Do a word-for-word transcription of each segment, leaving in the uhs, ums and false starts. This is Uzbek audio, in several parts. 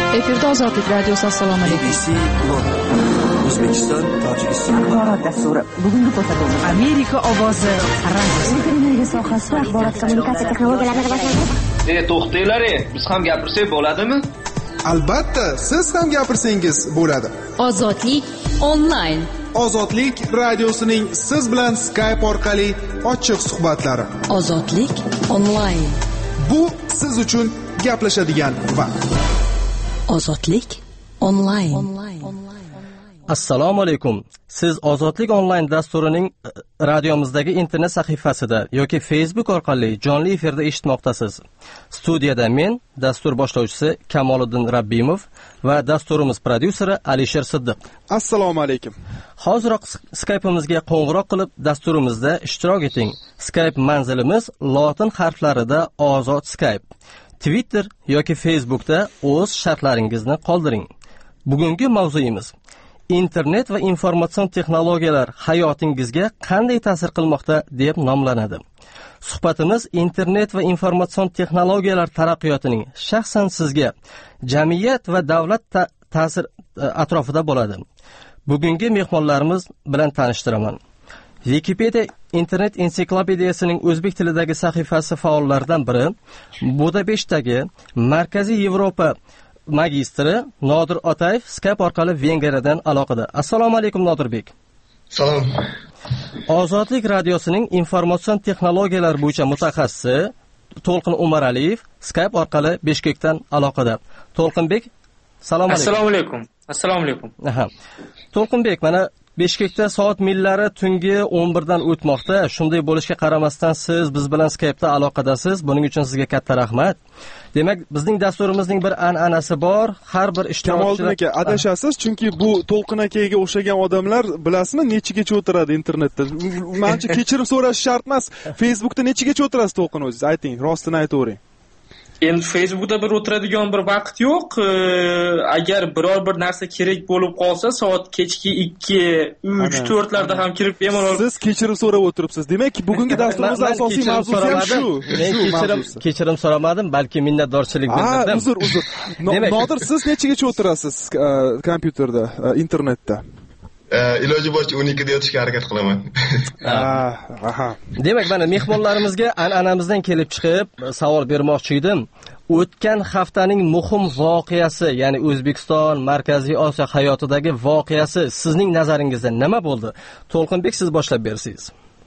Efirda Ozodlik radiosi. Assalomu alaykum. B B C O'zbekiston, Tojikiston axborot dasturi. Bugungi ko'rsatuvimiz Amerika ovozi radiosi. Televiziya sohasida axborot kommunikatsiya texnologiyalarini rivojlantirish. E, to'xtanglar, biz ham gapirsak bo'ladimi? Albatta, siz ham gapirsangiz bo'ladi. Ozodlik onlayn. Ozodlik radiosining siz bilan Skype orqali ochiq suhbatlari. Ozodlik onlayn. Bu siz uchun gaplashadigan vaqt. Ozodlik onlayn. Assalomu alaykum. Siz Ozodlik onlayn dasturining radiomizdagi internet sahifasida yoki Facebook orqali jonli efirda eshitmoqdasiz. Studiyada men, dastur boshlovchisi Kamoliddin Rabbimov va dasturimiz prodyuseri Alisher Siddiq. Assalomu alaykum. Hoziroq Skype'imizga qo'ng'iroq qilib dasturimizda ishtirok eting. Skype manzilimiz lotin harflarida Ozod Skype. Twitter yoki Facebookda o'z shartlaringizni qoldiring. Bugungi mavzuyimiz internet va informatsion texnologiyalar hayotingizga qanday ta'sir qilmoqda deb nomlanadi. Suhbatimiz internet va informatsion texnologiyalar taraqqiyotining shaxsan sizga, jamiyat va davlat ta- ta'sir atrofida bo'ladi. Bugungi mehmonlarimiz bilan tanishtiraman. Wikipedia internet ensiklopediyasining o'zbek tilidagi sahifasi faollaridan biri, Budapeshtdagi Markaziy Yevropa magistri Nodir Otayev Skype orqali Vengriyadan aloqada. Assalomu alaykum Nodirbek. Salom. Ozodlik radiosining informatsion texnologiyalar bo'yicha mutaxassisi To'lqin Umaraliyev Skype orqali Bishkekdan aloqada. To'lqinbek, salom alaykum. Assalomu alaykum. Assalomu alaykum. Aha. To'lqinbek, mana Bishkekda soat millari tungi o'n birdan o'tmoqda. Shunday bo'lishiga qaramasdan siz biz bilan Skype'da aloqadasiz. Buning uchun sizga katta rahmat. Demak, bizning dasturimizning bir an'anasi bor. Har bir ishtirokchi Kamoliddin aka, adashasiz, chunki bu To'lqin akaga o'xshagan odamlar bilasizmi, nechigacha o'tiradi internetda. Menimcha kechirim so'rash shart emas. Facebookda nechigacha o'tirasiz To'lqin o'zingiz? Ayting, rostini aytavering. Endi Facebookda bir o'tiradigan bir vaqt yo'q. Agar biror bir narsa kerak bo'lib qolsa, soat kechki ikki, uch, to'rt larda ham kirib bemalol. Siz kechirim so'rab o'tiribsiz. Demak, bugungi dasturimizning asosiy mavzusi ham shu. Men kechirim kechirim so'ramadim, balki minnatdorchilik bildirdim. Ha, uzr, uzr. Nodir, siz nechigacha o'tirasiz kompyuterda, internetda? Iloji boricha o'n ikki da yotishga harakat qilaman. Aha. Demak, mana mehmonlarimizga an'anamizdan kelib chiqib savol bermoqchi edim. O'tgan haftaning muhim voqeasi, ya'ni O'zbekiston, Markaziy Osiyo hayotidagi voqeasi sizning nazaringizda nima bo'ldi? To'lqinbek, siz boshlab bersangiz.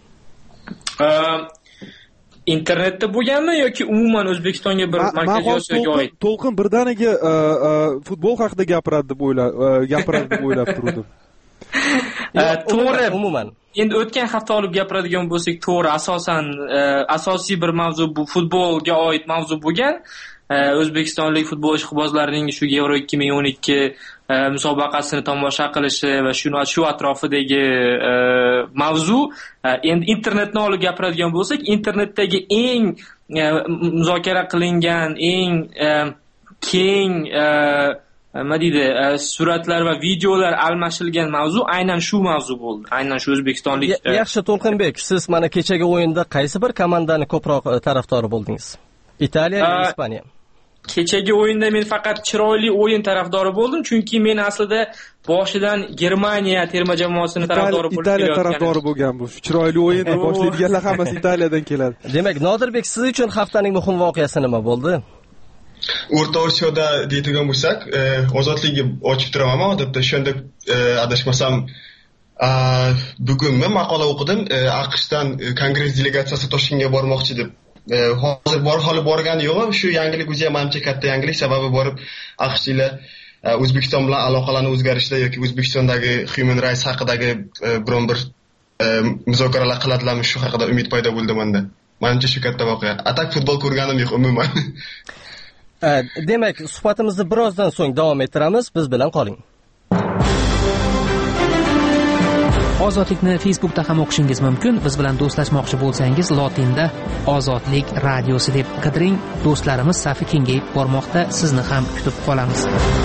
Internetda bo'lganmi yoki umuman O'zbekistonga bir Markaziy Osiyoga oid? To'lqin birdaniga futbol haqida gapiradi deb o'ylab, gapiradi deb o'ylab turdim. To'g'ri, umuman. Endi o'tgan hafta olib gapiradigan bo'lsak, to'g'ri, asosan asosiy bir mavzu bu futbolga oid mavzu bo'lgan. O'zbekistonlik futbol ishqibozlarining shu Euro ikki ming o'n ikki musobaqasini tomosha qilishi va shuni shu atrofidagi mavzu. Endi internetni olib gapiradigan bo'lsak, internetdagi eng muzokara qilingan, eng keng nima deydi, suratlar va videolar almashilgan mavzu aynan shu mavzu bo'ldi. Aynan shu o'zbekistonlik. Yaxshi, To'lqinbek, siz mana kechagi o'yinda qaysi bir komandani ko'proq tarafdori bo'ldingiz? Italiya yoki Ispaniya? Kechagi o'yinda men faqat chiroyli o'yin tarafdori bo'ldim, chunki men aslida boshidan Germaniya terma jamoasini tarafdori bo'lib kelayotgan. Italiya tarafdori bo'lgan bu. Chiroyli o'yinni boshlaydiganlar hammasi Italiyadan keladi. Demak, Nodirbek, siz uchun haftaning muhim voqeasi nima bo'ldi? O'rta Osiyoda deydigan bo'lsak, ozodlikni ochib turaman, odatda shunda adashmasam, bugunmi maqola o'qidim, AQShdan kongress delegatsiyasi Toshkentga bormoqchi deb. Hozir bor hali borgani yo'q, shu yangilik o'zi ham menimcha katta yangilik, sababi borib AQSh ile O'zbekiston bilan aloqalarni o'zgarishda yoki O'zbekistondagi human rights haqidagi biron bir muzokaralar qiladilarmi, shu haqida umid paydo bo'ldi menda. Menimcha shu katta voqea. Atak futbol ko'rganim yo'q umuman. Demak, suhbatimizni birozdan so'ng davom ettiramiz. Biz bilan qoling. Ozodlikni Facebookda ham o'qishingiz mumkin. Biz bilan do'stlashmoqchi bo'lsangiz, lotinda Ozodlik radiosi deb qidiring. Do'stlarimiz safi kengayib bormoqda. Sizni ham kutib qolamiz.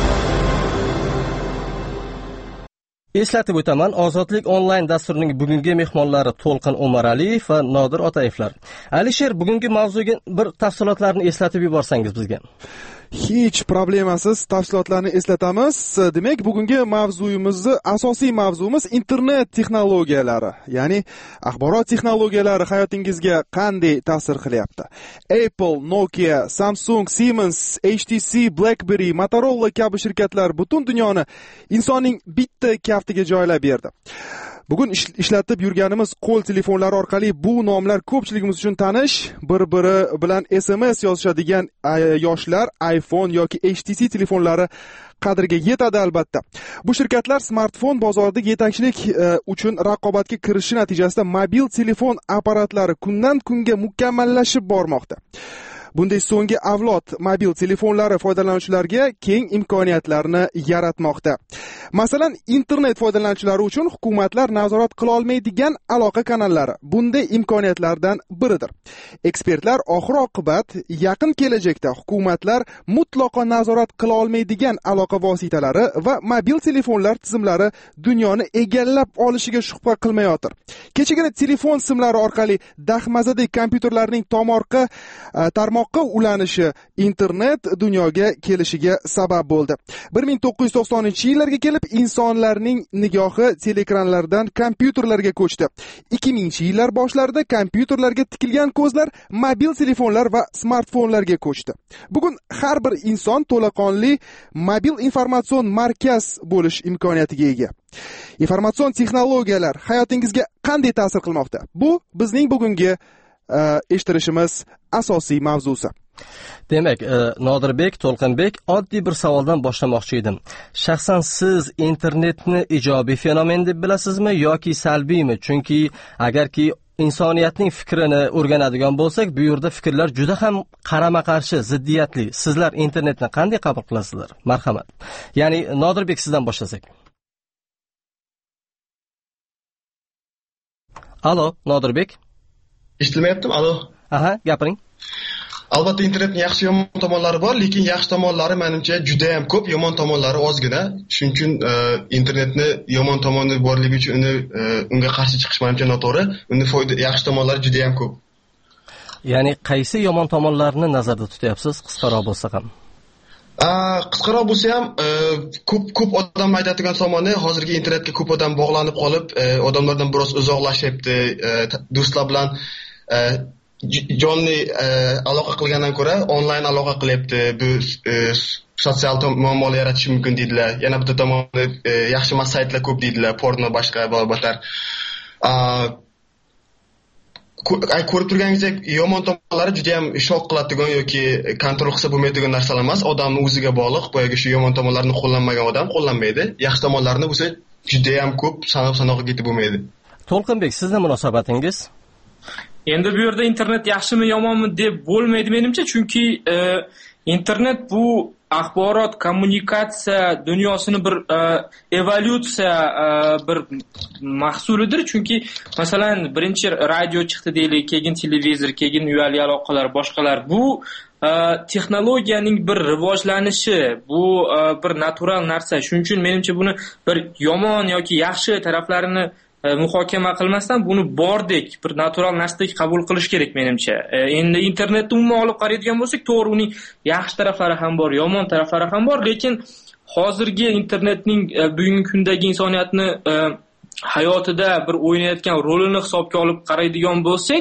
Eslatib o'taman, Ozodlik onlayn dasturining bugungi mehmonlari To'lqin Umaraliyev va Nodir Otayevlar. Alisher, bugungi mavzuga bir tafsilotlarni eslatib yuborsangiz bizga. Hech problemasiz, tafsilotlarni eslatamiz. Demak, bugungi mavzuyimizni asosiy mavzumiz internet texnologiyalari, ya'ni axborot texnologiyalari hayotingizga qanday ta'sir qilyapti? Apple, Nokia, Samsung, Siemens, H T C, BlackBerry, Motorola kabi shirkatlar butun dunyoni insonning bitta kaftiga joylab berdi. Bugun ishlatib yurganimiz qo'l telefonlari orqali bu nomlar ko'pchiligimiz uchun tanish, bir-biri bilan S M S yozishadigan yoshlar iPhone yoki H T C telefonlari qadriga yetadi albatta. Bu shirkatlar smartfon bozoridagi yetakchilik uchun raqobatga kirishishi natijasida mobil telefon apparatlari kundan kunga mukammallashib bormoqda. Bunday so'nggi avlod mobil telefonlari foydalanuvchilarga keng imkoniyatlarni yaratmoqda. Masalan, internet foydalanuvchilari uchun hukumatlar nazorat qila olmaydigan aloqa kanallari bunday imkoniyatlardan biridir. Ekspertlar oxir-oqibat yaqin kelajakda hukumatlar mutlaqo nazorat qila olmaydigan aloqa vositalari va mobil telefonlar tizimlari dunyoni egallab olishiga shubha qilmayotir. Kechagina telefon simlari orqali dahmazadek kompyuterlarning tomorqa tarmoqqa ulanishi internet dunyoga kelishiga sabab bo'ldi. bir ming to'qqiz yuz to'qsoninchi yillarga kelib insonlarning nigohi teleekranlardan kompyuterlarga ko'chdi. ikki mingchi yillar boshlarida kompyuterlarga tikilgan ko'zlar mobil telefonlar va smartfonlarga ko'chdi. Bugun har bir inson to'laqonli mobil informatsion markaz bo'lish imkoniyatiga ega. Informatsion texnologiyalar hayotingizga qanday ta'sir qilmoqda? Bu bizning bugungi eshittirishimiz asosiy mavzusi. Demak, Nodirbek, To'lqinbek, oddiy bir savoldan boshlamoqchi edim. Shaxsan siz internetni ijobiy fenomen deb bilasizmi yoki salbiymi? Chunki agarki insoniyatning fikrini o'rganadigan bo'lsak, bu yerda fikrlar juda ham qarama-qarshi, ziddiyatli. Sizlar internetni qanday qabul qilasizlar? Marhamat. Ya'ni Nodirbek sizdan boshlasak. Alo, Nodirbek. Eshitilmayaptimi? Alo. Aha, gapiring. Albatta internetning yaxshi yomon tomonlari bor, lekin yaxshi tomonlari menimcha juda ham ko'p, yomon tomonlari ozgina. Shuning uchun internetni yomon tomoni borligi uchun uni unga qarshi chiqish menimcha noto'g'ri. Uni foyda yaxshi tomonlari juda ham ko'p. Ya'ni qaysi yomon tomonlarni nazarda tutyapsiz, qisqaroq bo'lsa ham? Qisqaroq bo'lsa ham ko'p ko'p odam aytadigan tomoni hozirgi internetga ko'p odam bog'lanib qolib, odamlardan biroz uzoqlashyapti, do'stlar bilan jonli aloqa qilgandan ko'ra onlayn aloqa qilyapti. Bu sotsial muammolar yaratishi mumkin deydilar. Yana bitta tomoni yaxshi emas saytlar ko'p deydilar, porno boshqa batar. Ay ko'rib turganingizdek, yomon tomonlari juda ham shok qiladigan yoki kontrol qilsa bo'lmaydigan narsalar emas. Odamning o'ziga bog'liq. Boyaga shu yomon tomonlarni qo'llanmagan odam qo'llanmaydi. Yaxshi tomonlarini bo'lsa juda ham ko'p, sanoq-sanoqqa yetib bo'lmaydi. To'lqinbek, sizning munosabatingiz? Endi bu yerda internet yaxshimi yomonmi deb bo'lmaydi menimcha, chunki e, internet bu axborot kommunikatsiya dunyosini bir e, evolyutsiya e, bir mahsulidir. Chunki masalan birinchi radio chiqdi deylik, keyin televizor, keyin uyali aloqalar, boshqalar. Bu e, texnologiyaning bir rivojlanishi, bu e, bir natural narsa. Shuning uchun menimcha buni bir yomon yoki yaxshi taraflarini muhokama qilmasdan buni bordek bir natural narsadek qabul qilish kerak menimcha. Endi internetni umuman olib qaraydigan bo'lsak, to'g'ri uning yaxshi taraflari ham bor, yomon taraflari ham bor, lekin hozirgi internetning bugungi kundagi insoniyatni hayotida bir o'ynayotgan rolini hisobga olib qaraydigan bo'lsak,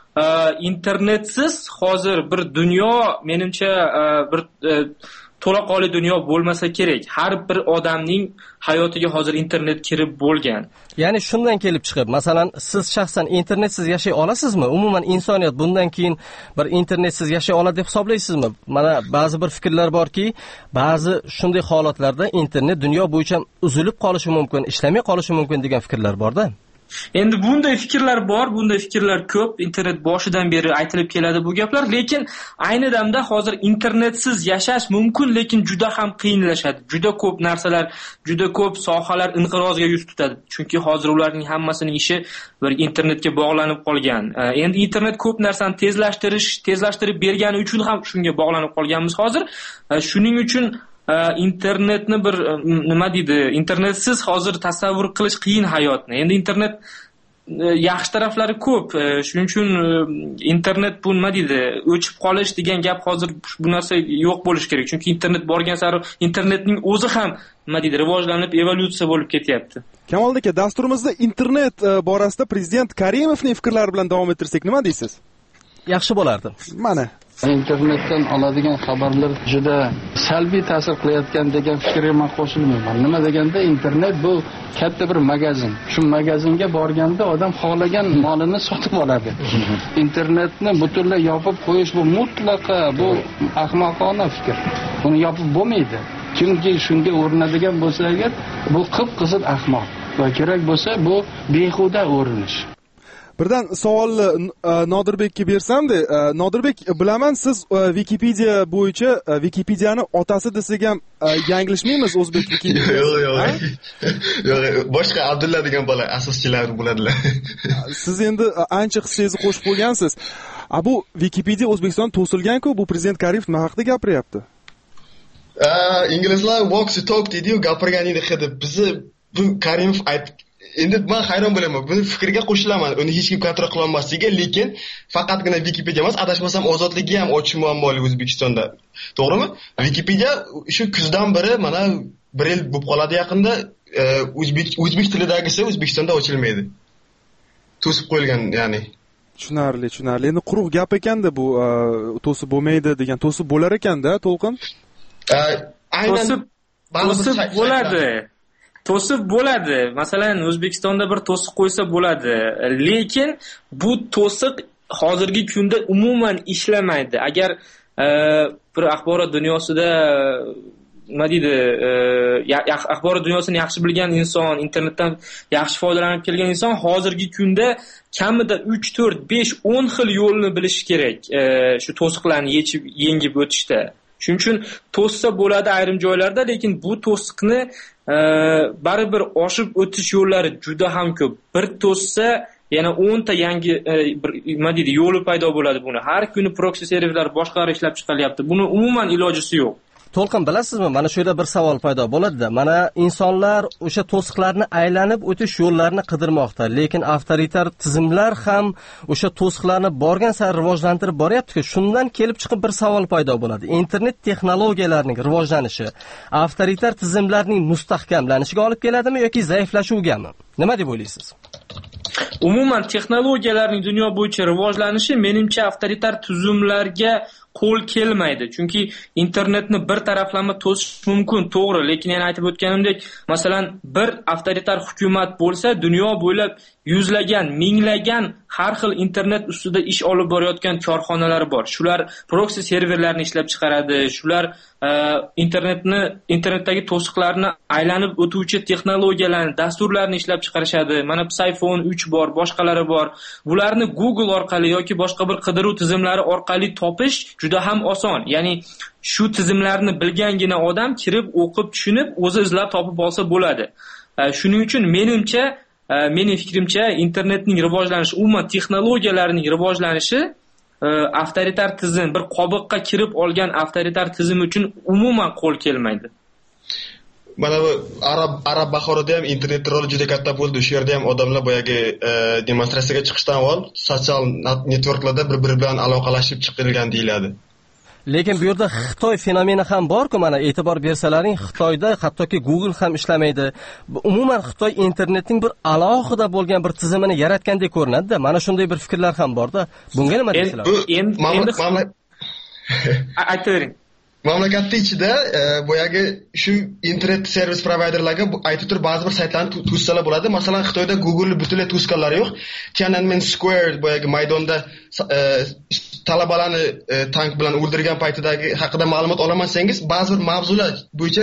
internetsiz hozir bir dunyo menimcha bir to'laqonli dunyo bo'lmasa kerak. Har bir odamning hayotiga hozir internet kirib bo'lgan. Ya'ni shundan kelib chiqib, masalan, siz shaxsan internetsiz yashay olasizmi? Umuman insoniyat bundan keyin bir internetsiz yashay oladi deb hisoblaysizmi? Mana ba'zi bir fikrlar borki, ba'zi shunday holatlarda internet dunyo bo'yicha uzilib qolishi mumkin, ishlamay qolishi mumkin degan fikrlar bor-da. Endi bunday fikrlar bor, bunday fikrlar ko'p, internet boshidan beri aytilib keladi bu gaplar, lekin ayni damda hozir internetsiz yashash mumkin, lekin juda ham qiyinlashadi. Juda ko'p narsalar, juda ko'p sohalar inqirozga yuz tutadi. Chunki hozir ularning hammasining ishi bir internetga bog'lanib qolgan. Endi internet ko'p narsani tezlashtirish, tezlashtirib bergani uchun ham shunga bog'lanib qolganmiz hozir. Shuning uchun internetni bir nima deydi, internetsiz hozir tasavvur qilish qiyin hayotni. Endi internet yaxshi taraflari ko'p. Shuning uchun internet bu nima deydi, o'chib qolish degan gap hozir bu narsa yo'q bo'lishi kerak. Chunki internet borgan sari internetning o'zi ham nima deydi, rivojlanib, evolyutsiya bo'lib ketyapti. Kamol aka, dasturimizda internet borasida prezident Karimovning fikrlari bilan davom ettirsak nima deysiz? Yaxshi bo'lardi. Mana internetdan oladigan xabarlar juda salbiy ta'sir qilayotgan degan fikrga men qo'shilmayman. Nima deganda internet bu katta bir magazin. Shu magazinga borganda odam xohlagan molini sotib oladi. Internetni butunlay yopib qo'yish bu mutlaqo bu ahmoqona fikr. Buni yopib bo'lmaydi. Chunki shunga o'rinadigan bo'lsa agar bu qip-qizil ahmoq va kerak bo'lsa bu behuda o'rinish. Birdan savolni Nodirbekka bersam-da, Nodirbek, bilaman siz Wikipedia bo'yicha Wikipediani otasi desak ham yanglishmaymiz o'zbek Wikipedia. Yo'q, yo'q. Yo'q, boshqa Abdulla degan bola asoschilar bo'ladilar. Siz endi ancha hissangizni qo'shib qo'ygansiz. A bu Wikipedia O'zbekiston to'silgan-ku, bu prezident Karimov nima haqida gapiryapti? Inglizlar walk the talk deydi-yu, gapirganingni hidi. Bizni bu Karimov aytib endi men hayron bo'laman. Bu fikrga qo'shilaman. Uni hech kim kontrol qila olmasligi, lekin faqatgina Wikipedia emas, adashmasam ozodligi ham ochish muammoli O'zbekistonda. To'g'rimi? Wikipedia shu kuzdan beri mana bir yil bo'lib qoladi yaqinda, o'zbek o'zbek tilidagisi O'zbekistonda ochilmaydi. To'sib qo'yilgan, ya'ni. Tushunarli, tushunarli. Endi quruq gap ekanda bu, to'sib bo'lmaydi degan, to'sib bo'lar ekanda, To'lqin? Aynan to'sib bo'ladi. To'sib bo'ladi. Masalan, O'zbekistonda bir to'siq qo'ysa bo'ladi, lekin bu to'siq hozirgi kunda umuman ishlamaydi. Agar bir axborot dunyosida nima deydi, axborot dunyosini yaxshi bilgan inson, internetdan yaxshi foydalanib kelgan inson hozirgi kunda kamida uch, to'rt, besh, o'n xil yo'lni bilishi kerak shu to'siqlarni yechib, yengib o'tishda. Shuning uchun to'ssa bo'ladi ayrim joylarda, lekin bu to'siqni baribir oshib o'tish yo'llari juda ham ko'p. Bir to'ssa yana o'nta yangi nima deydi, yo'li paydo bo'ladi buni. Har kuni proxy serverlar boshqalar ishlab chiqaryapti. Buni umuman ilojisi yo'q. To'lqin, bilasizmi, mana shu yerda bir savol paydo bo'ladi-da. Mana insonlar o'sha to'siqlarni aylanib o'tish yo'llarini qidirmoqda, lekin avtoritar tizimlar ham o'sha to'siqlarni borgan sari rivojlantirib boryapti-ku. Shundan kelib chiqib bir savol paydo bo'ladi. Internet texnologiyalarining rivojlanishi avtoritar tizimlarning mustahkamlanishiga olib keladimi yoki zaiflashuvigami? Nima deb o'ylaysiz? Umuman texnologiyalarning dunyo bo'yicha rivojlanishi menimcha avtoritar tuzumlarga qo'l kelmaydi. Chunki internetni bir taraflama to'sish mumkin, to'g'ri, lekin yana aytib o'tganimdek, masalan, bir avtoritar hukumat bo'lsa, dunyo bo'ylab yuzlagan, minglagan har xil internet ustida ish olib borayotgan korxonalar bor. Shular proxy serverlarni ishlab chiqaradi, shular internetni, internetdagi to'siqlarni aylanib o'tuvchi texnologiyalarni, dasturlarni ishlab chiqarishadi. Mana iPhone uch bor, boshqalari bor. Bularni Google orqali yoki boshqa bir qidiruv tizimlari orqali topish juda ham oson. Ya'ni shu tizimlarni bilgangina odam kirib, o'qib, tushunib, o'zi izlab topib olsa bo'ladi. Shuning uchun menimcha, mening fikrimcha, internetning rivojlanishi, umuman texnologiyalarning rivojlanishi avtoritar tizim, bir qobiqqa kirib olgan avtoritar tizim uchun umuman qo'l kelmaydi. Mana bu arab arab bahorida ham internet roli juda katta bo'ldi. Shu yerda ham odamlar boyagi demonstratsiyaga chiqishdan avval sotsial networklarda bir-biri bilan aloqalashib chiqilgan deyiladi. Lekin bu yerda Xitoy fenomeni ham bor-ku, mana e'tibor bersalaring, Xitoyda hattoki Google ham ishlamaydi. Umuman Xitoy internetning bir alohida bo'lgan bir tizimini yaratgandek ko'rinadi-da. Mana shunday bir fikrlar ham bor-da. Bunga nima deysizlar? Endi aytavering. Mamlakatning ichida boyagi shu internet servis providerlarga aytib turib ba'zi bir saytlarni to'ssalar bo'ladi. Masalan, Xitoyda Google butunlay to'sganlari yo'q. Tiananmen Square boyagi maydonda talabalarni tank bilan o'ldirgan paytidagi haqida ma'lumot olamasangiz, ba'zi bir mavzular bo'yicha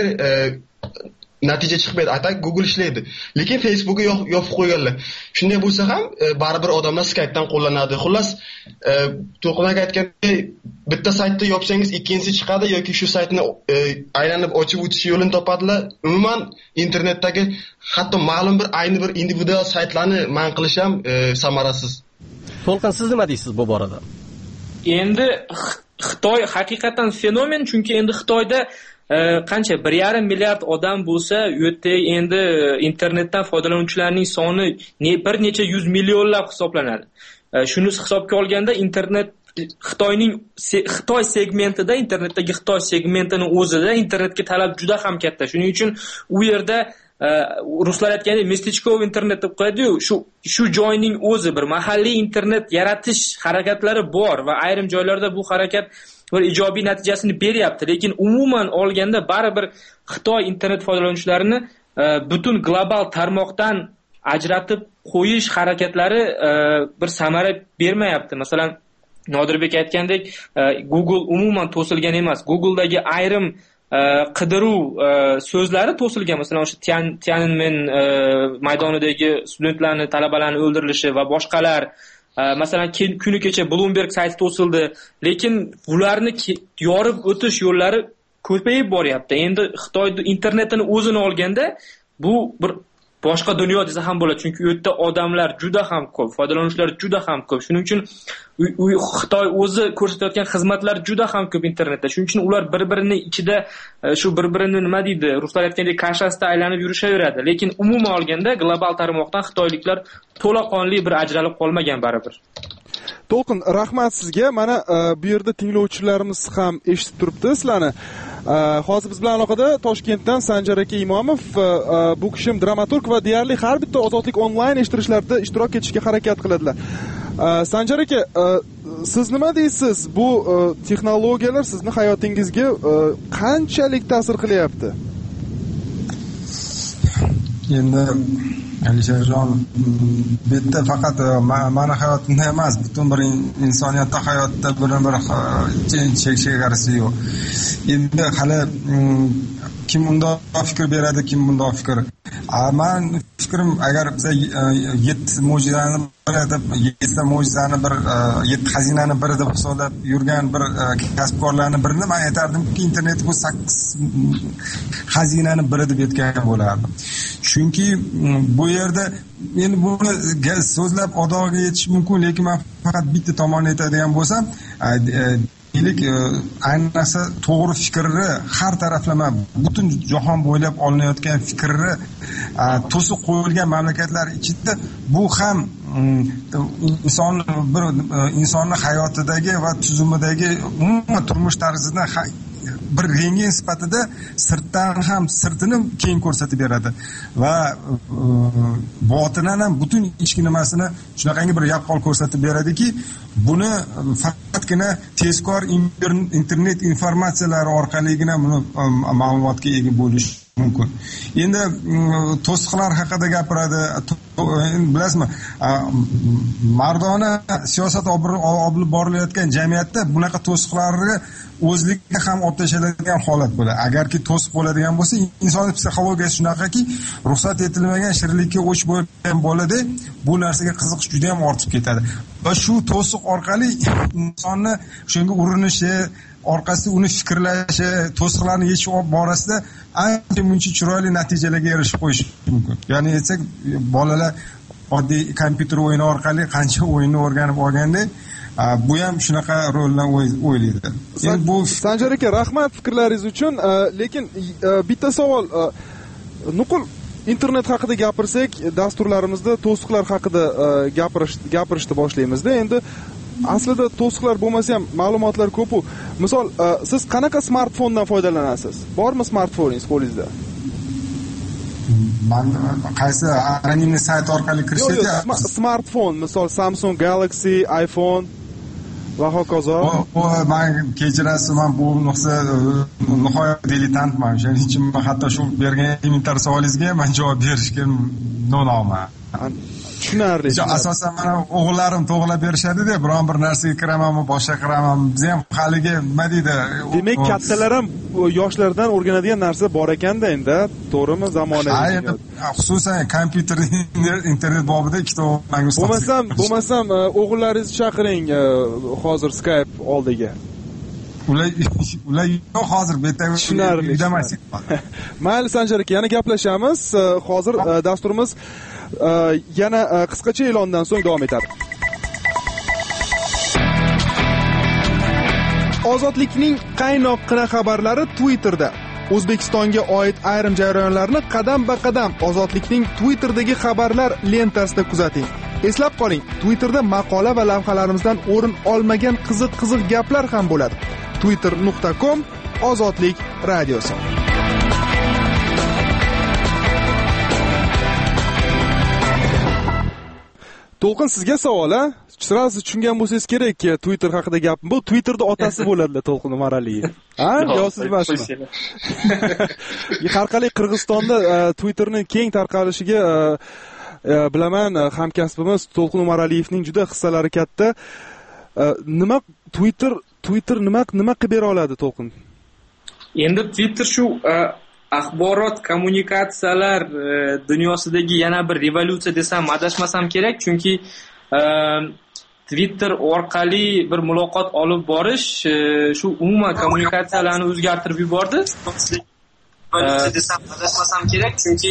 natija chiqmaydi. Aytaq Google ishlaydi. Lekin Facebook'ga yopib qo'yganlar. Shunday bo'lsa ham baribir odamlar Skype'dan qo'llanadi. Xullas, To'lqin aytgandek, bitta saytni yopsangiz ikkinchisi chiqadi yoki shu saytni aylanib ochib o'tish yo'lini topadilar. Umuman internetdagi hatto ma'lum bir ayni bir individual saytlarni man qilish ham samarasiz. To'lqin, siz nima deysiz bu borada? Endi Xitoy haqiqatan fenomen, chunki endi Xitoyda qancha bir yarim milliard odam bo'lsa, u yerda endi internetdan foydalanuvchilarning soni bir necha yuz millionlab hisoblanadi. Shuni hisobga olganda internet Xitoyning Xitoy segmentida, internetdagi Xitoy segmentining o'zida internetga talab juda ham katta. Shuning uchun u yerda ruslar aytgandek местечковый internet deb qo'yadi-yu, shu shu joyning o'zi bir mahalliy internet yaratish harakatlari bor va ayrim joylarda bu harakat bir ijobiy natijasini beryapti, lekin umuman olganda baribir Xitoy internet foydalanuvchilarini butun global tarmoqdan ajratib qo'yish harakatlari bir samara bermayapti. Masalan, Nodirbek aytgandek, Google umuman to'silgan emas. Google'dagi ayrim qidiruv so'zlari to'silgan. Masalan, o'sha Tiananmen maydonidagi studentlarni, talabalarni o'ldirilishi va boshqalar. Masalan, kuni kecha Bloomberg sayti to'sildi, lekin bularni yorib o'tish yo'llari ko'payib boryapti. Endi Xitoy internetini o'zini olganda bu bir boshqa dunyo desa ham bo'ladi, chunki u yerda odamlar juda ham ko'p, foydalanuvchilar juda ham ko'p. Shuning uchun u Xitoy o'zi ko'rsatayotgan xizmatlar juda ham ko'p internetda. Shuning uchun ular bir-birini ichida shu bir-birini nima deydi, ruslar aytgandek kashasida aylanib yurishaveradi. Lekin umuman olganda global tarmoqdan xitoyliklar to'laqonli bir ajralib qolmagan baribir. To'lqin, rahmat sizga. Mana bu yerda tinglovchilarimiz ham eshitib turibdi sizlarni. Hozir biz bilan aloqada Toshkentdan Sanjar aka Imomov, bu kishim dramaturg va deyarli har bitta Ozodlik onlayn eshittirishlarida ishtirok etishga harakat qiladilar. Sanjar aka, siz nima deysiz? Bu texnologiyalar sizni hayotingizga qanchalik ta'sir qilyapti? Endi Alisherjon, bu yerda faqat mani hayotimda emas, butun bir insoniyatda hayotda bir-bir chek-chegarasi yo'q. Endi hali kim undoq fikr beradi, kim bundoq fikr. Men fikrim, agar biz yetti mo'jizani bir deb, yetti mo'jizani bir, yetti xazinani bir deb hisoblab yurgan bir kasbkorlarning birini men aytardimki, internet bu sakkiz xazinani biri deb aytgan bo'lardim. Chunki bu yerda men buni so'zlab adoga yetish mumkin, lekin men faqat bitta tomonini aytadigan bo'lsam, deylik, ayniqsa to'g'ri fikrni har taraflama butun jahon bo'ylab olinayotgan fikrni to'sib qo'yilgan mamlakatlar ichida bu ham inson bir insonning hayotidagi va tuzumidagi umuman turmush tarzidan bir rentgen sifatida sirtdan ham sirtini keng ko'rsatib beradi va botinan ham butun ichki nimasini shunaqangi bir yaqqol ko'rsatib beradiki, buni faqatgina tezkor internet informatsiyalari orqaligina buni ma'lumotga ega bo'lish mumkin. Endi to'siqlar haqida gapiradi. Bilasizmi, mardona siyosat olib borilayotgan jamiyatda bunaqa to'siqlarni o'zlikka ham olib tashladigan holat bo'ladi. Agarki to'siq bo'ladigan bo'lsa, insonning psixologiyasi shunaqaki, ruxsat etilmagan shirinlikka o'ch bo'lgan bolada bu narsaga qiziqish juda ham ortib ketadi. Va shu to'siq orqali insonni shunga urinishi, orqasida uni fikrlashi, to'siqlarni yechish borasida ancha muncha chiroyli natijalarga erishib qo'yish mumkin. Ya'ni aytsak, bolalar oddiy kompyuter o'yini orqali qancha o'yinni o'rganib olganda, bu ham shunaqa rolni o'ylaydi. Endi bu Sanjar aka, rahmat fikrlaringiz uchun, lekin bitta savol, nuqul internet haqida gapirsak, dasturlarimizda to'siqlar haqida gapirish gapirishni boshlaymiz-da. Endi aslida to'siqlar bo'lmasa ham ma'lumotlar ko'p-ku. Misol, siz qanaqa smartfondan foydalanasiz? Bormi smartfoningiz qo'lingizda? Men qaysi anonim sayt orqali kirishyapti? Smartfon, misol Samsung Galaxy, iPhone va hokazo. O, men kechirasiz, men bu nuqsa nihoyat diletantman. Shuning uchun hatto shu bergan elementar savolingizga men javob berishga no'noqman. Tushunarli. Asosan mana o'g'illarim to'g'rilab berishadi-da, biron bir narsaga kiramanmi, boshqa kiramanmi, biz ham haligi nima deydi? Demak, kattalar ham yoshlardan o'rganadigan narsa bor ekanda endi, to'g'rimi, zamonaviy. Xususan kompyuter internet bobida ikkita o'g'illarni Bo'lmasam, bo'lmasam o'g'illaringizni chaqiring hozir Skype oldiga. Ular ular yo'q hozir beta udamas. Mayli Sanjar aka, yana gaplashamiz. Hozir dasturimiz yana qisqacha e'londan so'ng davom etadi. Ozodlikning qaynoqqina xabarlari Twitterda. O'zbekistonga oid ayrim jarayonlarni qadam-ba-qadam Ozodlikning Twitterdagi xabarlar lentasida kuzating. Eslab qoling, Twitterda maqola va lavhalarimizdan o'rin olmagan qiziq-qiziq gaplar ham bo'ladi. twitter nuqta com Ozodlik radiosi. To'lqin, sizga savol, a? Sirasi tushungan bo'lsangiz kerak-ki, Twitter haqida gap. Bu Twitterda otasi bo'ladilar To'lqin Umaraliyev. Ha? Yo siz emasmi? Har qalay Qirg'izistonda Twitterning keng tarqalishiga bilaman, hamkasbimiz To'lqin Umaraliyevning juda hissalari katta. Nima Twitter Twitter nima nima qilib bera oladi To'lqin? Endi Twitter shu axborot kommunikatsiyalar dunyosidagi yana bir revolyutsiya desam adashmasam kerak, chunki Twitter orqali bir muloqot olib borish shu umuman kommunikatsiyalarni o'zgartirib yubordi. Revolyutsiya desam adashmasam kerak, chunki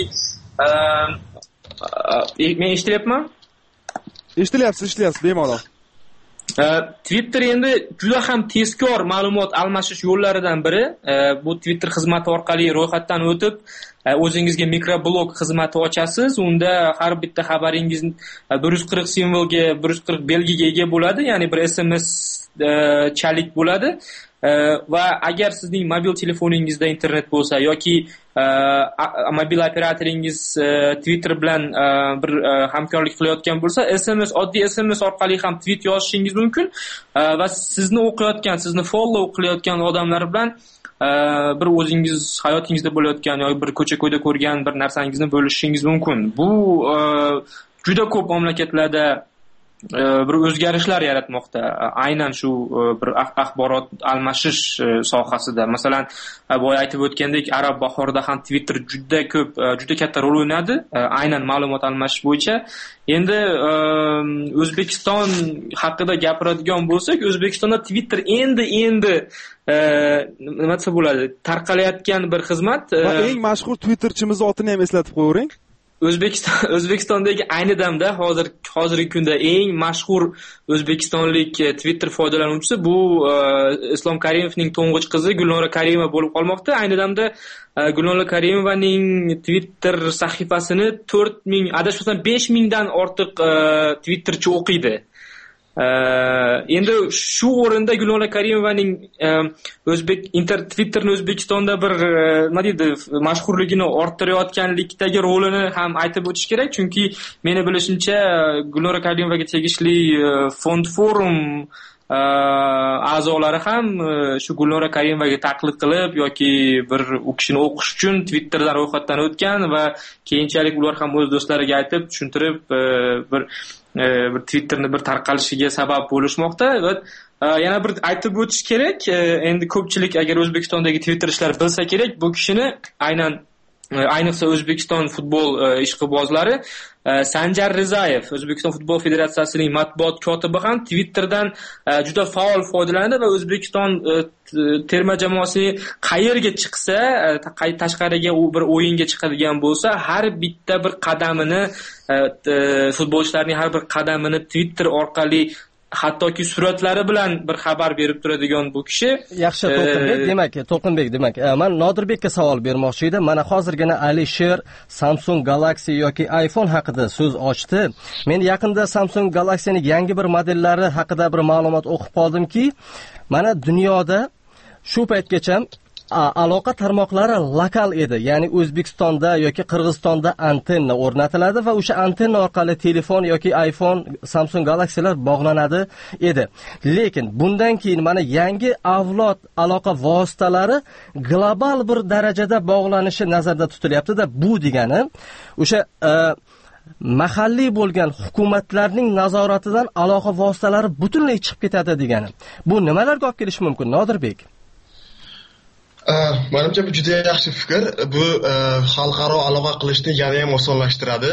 men eshitilyapman? Eshitilyapsiz, eshitilyapsiz, bemalol. Twitter endi juda ham tezkor ma'lumot almashish yo'llaridan biri. Bu Twitter xizmati orqali ro'yxatdan o'tib, o'zingizga mikroblog xizmati ochasiz. Unda har bitta xabaringiz bir yuz qirq simvolga, bir yuz qirq belgiga ega bo'ladi, ya'ni bir S M S chalik bo'ladi. Va agar sizning mobil telefoningizda internet bo'lsa yoki mobil operatoringiz Twitter bilan bir hamkorlik qilayotgan bo'lsa, S M S, oddiy S M S orqali ham tweet yozishingiz mumkin va sizni o'qiyotgan, sizni follow qilayotgan odamlar bilan bir o'zingiz hayotingizda bo'layotgan yoki bir ko'cha-ko'yda ko'rgan bir narsangizni bo'lishingiz mumkin. Bu juda ko'p mamlakatlarda bir o'zgarishlar yaratmoqda. Aynan shu bir axborot almashish sohasida. Masalan, boya aytib o'tgandek, Arab bahorida ham Twitter juda ko'p, juda katta rol o'ynadi, aynan ma'lumot almashish bo'yicha. Endi O'zbekiston haqida gapiradigan bo'lsak, O'zbekistonda Twitter endi endi nima desa bo'ladi, tarqalayotgan bir xizmat. Va eng mashhur Twitterchimiz otini ham eslatib qo'ying. O'zbekiston O'zbekistondagi ayni damda hozir hozirgi kunda eng mashhur o'zbekistonlik Twitter foydalanuvchisi bu Islom Karimovning to'ng'ich qizi Gulnora Karimova bo'lib qolmoqda. Ayni damda Gulnora Karimovaning Twitter sahifasini to'rt ming, adashmasam besh mingdan ortiq Twitterchi o'qiydi. Endi shu o'rinda Gulnora Karimovaning o'zbek inter Twitterni O'zbekistonda bir nima deydi, mashhurligini orttirayotganlikdagi rolini ham aytib o'tish kerak, chunki meni bilishimcha Gulnora Karimovaga tegishli Fond Forum a'zolari ham shu Gulnora Karimovaga taqlid qilib yoki bir u kishini o'qish uchun Twitterdan ro'yxatdan o'tgan va keyinchalik ular ham o'z do'stlariga aytib tushuntirib bir bir Twitterni bir tarqalishiga sabab bo'lishmoqda. Va yana bir aytib o'tish kerak, endi ko'pchilik agar O'zbekistondagi Twitter ishlar bilsa kerak, bu kishini aynan ayniqsa O'zbekiston futbol ishqibozlari Sanjar Rizayev, O'zbekiston futbol federatsiyasining matbuot kotibi ham Twitterdan juda faol foydalanadi va O'zbekiston terma jamoasi qayerga chiqsa, tashqariga u bir o'yinga chiqadigan bo'lsa, har bitta bir qadamini, futbolchilarning har bir qadamini Twitter orqali hattoki suratlari bilan bir xabar berib turadigan bu kishi. Yaxshi, To'lqinbek, demak, To'lqinbek, demak, men Nodirbekka savol bermoqchi edim. Mana hozirgina Alisher Samsung Galaxy yoki iPhone haqida so'z ochdi. Men yaqinda Samsung Galaxy'ning yangi bir modellari haqida bir ma'lumot o'qib qoldimki, mana dunyoda shu paytgacha aloqa tarmoqlari lokal edi, ya'ni O'zbekistonda yoki Qirg'izistonda antenna o'rnatiladi va o'sha antenna orqali telefon yoki iPhone, Samsung Galaxy'lar bog'lanadi edi. Lekin bundan keyin mana yangi avlod aloqa vositalari global bir darajada bog'lanishi nazarda tutilyapti-da. Bu degani o'sha mahalliy bo'lgan hukumatlarning nazoratidan aloqa vositalari butunlay chiqib ketadi degani. Bu nimalarga olib kelishi mumkin, Nodirbek? Menimcha bu juda yaxshi fikr. Bu xalqaro aloqa qilishni yana ham osonlashtiradi.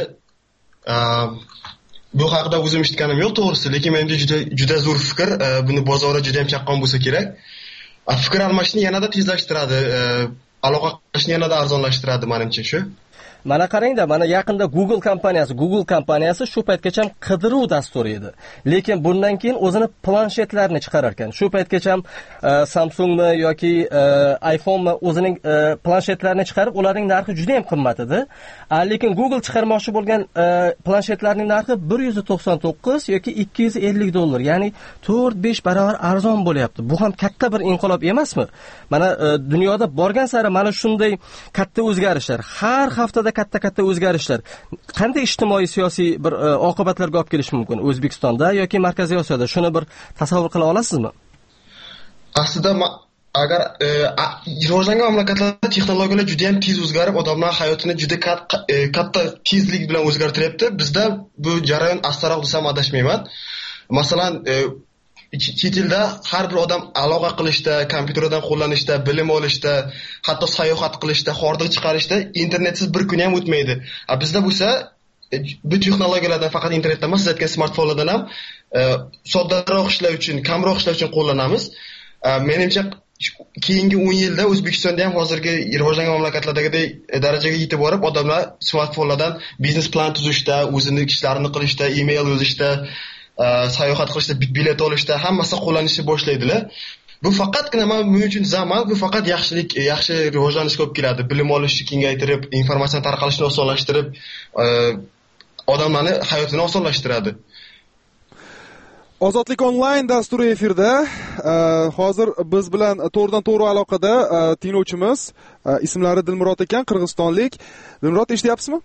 Bu haqida o'zim eshitganim yo'q to'g'risi, lekin menimcha juda juda zo'r fikr. Buni bozori juda ham chaqqon bo'lsa kerak. Fikr almashishni yanada tezlashtiradi, aloqa qilishni yanada arzonlashtiradi menimcha shu. Mana qarangda, mana yaqinda Google kompaniyasi, Google kompaniyasi shu paytgacha qidiruv dasturi edi. Lekin bundan keyin o'zini planshetlarini chiqarar ekan. Shu paytgacha Samsungmi yoki iPhone'mi o'zining planshetlarini chiqarib, ularning narxi juda ham qimmat edi. Lekin Google chiqarmoqchi bo'lgan planshetlarning narxi bir yuz to'qson to'qqiz yoki ikki yuz ellik dollar, ya'ni to'rt besh barobar arzon bo'lyapti. Bu ham katta bir inqilob emasmi? Mana dunyoda borgan sari mana shunday katta o'zgarishlar, har haftada katta-katta o'zgarishlar qanday ijtimoiy siyosiy bir oqibatlarga olib kelishi mumkin O'zbekistonda yoki Markaziy Osiyoda? Shuni bir tasavvur qila olasizmi? Aslida agar rivojlangan mamlakatlarda texnologiyalar juda ham tez o'zgarib, odamlar hayotini juda katta tezlik bilan o'zgartiryapti. Bizda bu jarayon astaroq desam adashmayman. Masalan, chet elda har bir odam aloqa qilishda, kompyuterdan qo'llanishda, bilim olishda, hatto sayohat qilishda, hordiq chiqarishda internetsiz bir kun ham o'tmaydi. A bizda bo'lsa bu texnologiyalardan faqat internetdan emas, siz aytgan smartfonlardan ham soddaroq ishlar uchun, kamroq ishlar uchun qo'llanamiz. Menimcha keyingi o'n yilda O'zbekistonda ham hozirgi rivojlangan mamlakatlardagidek darajaga yetib borib, odamlar smartfonlardan biznes plan tuzishda, o'zining ishlarini qilishda, email yozishda, sayohat qilishda, bilet olishda hammasi qo'llanishni boshlaydilar. Bu faqatgina men uchun zaman, bu faqat yaxshilik, yaxshi rivojlanishga olib keladi. Bilim olishni kengaytirib, informatsiya tarqalishini osonlashtirib, odamlarning hayotini osonlashtiradi. Ozodlik onlayn dasturi efirda. Hozir biz bilan to'g'ridan to'g'ri aloqada tinglovchimiz, ismlari Dilmurod ekan, qirg'izistonlik. Dilmurod, eshityapsizmi?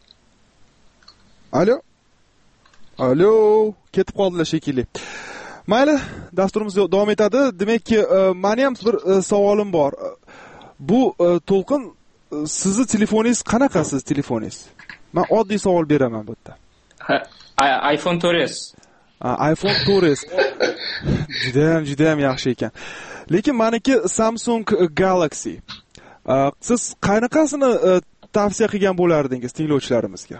Alo. Alo, ketib qoldilar shekilli. Mayli, dasturimiz davom etadi. Demakki, meni ham bir savolim bor. Bu To'lqin, sizni telefoningiz qanaqa, siz telefoningiz? Men oddiy savol beraman bu yerda. iPhone to'rt s. iPhone to'rt s. Juda ham, juda ham yaxshi ekan. Lekin meniki Samsung Galaxy. Siz qanaqasini tavsiya qilgan bo'lardingiz tinglovchilarimizga?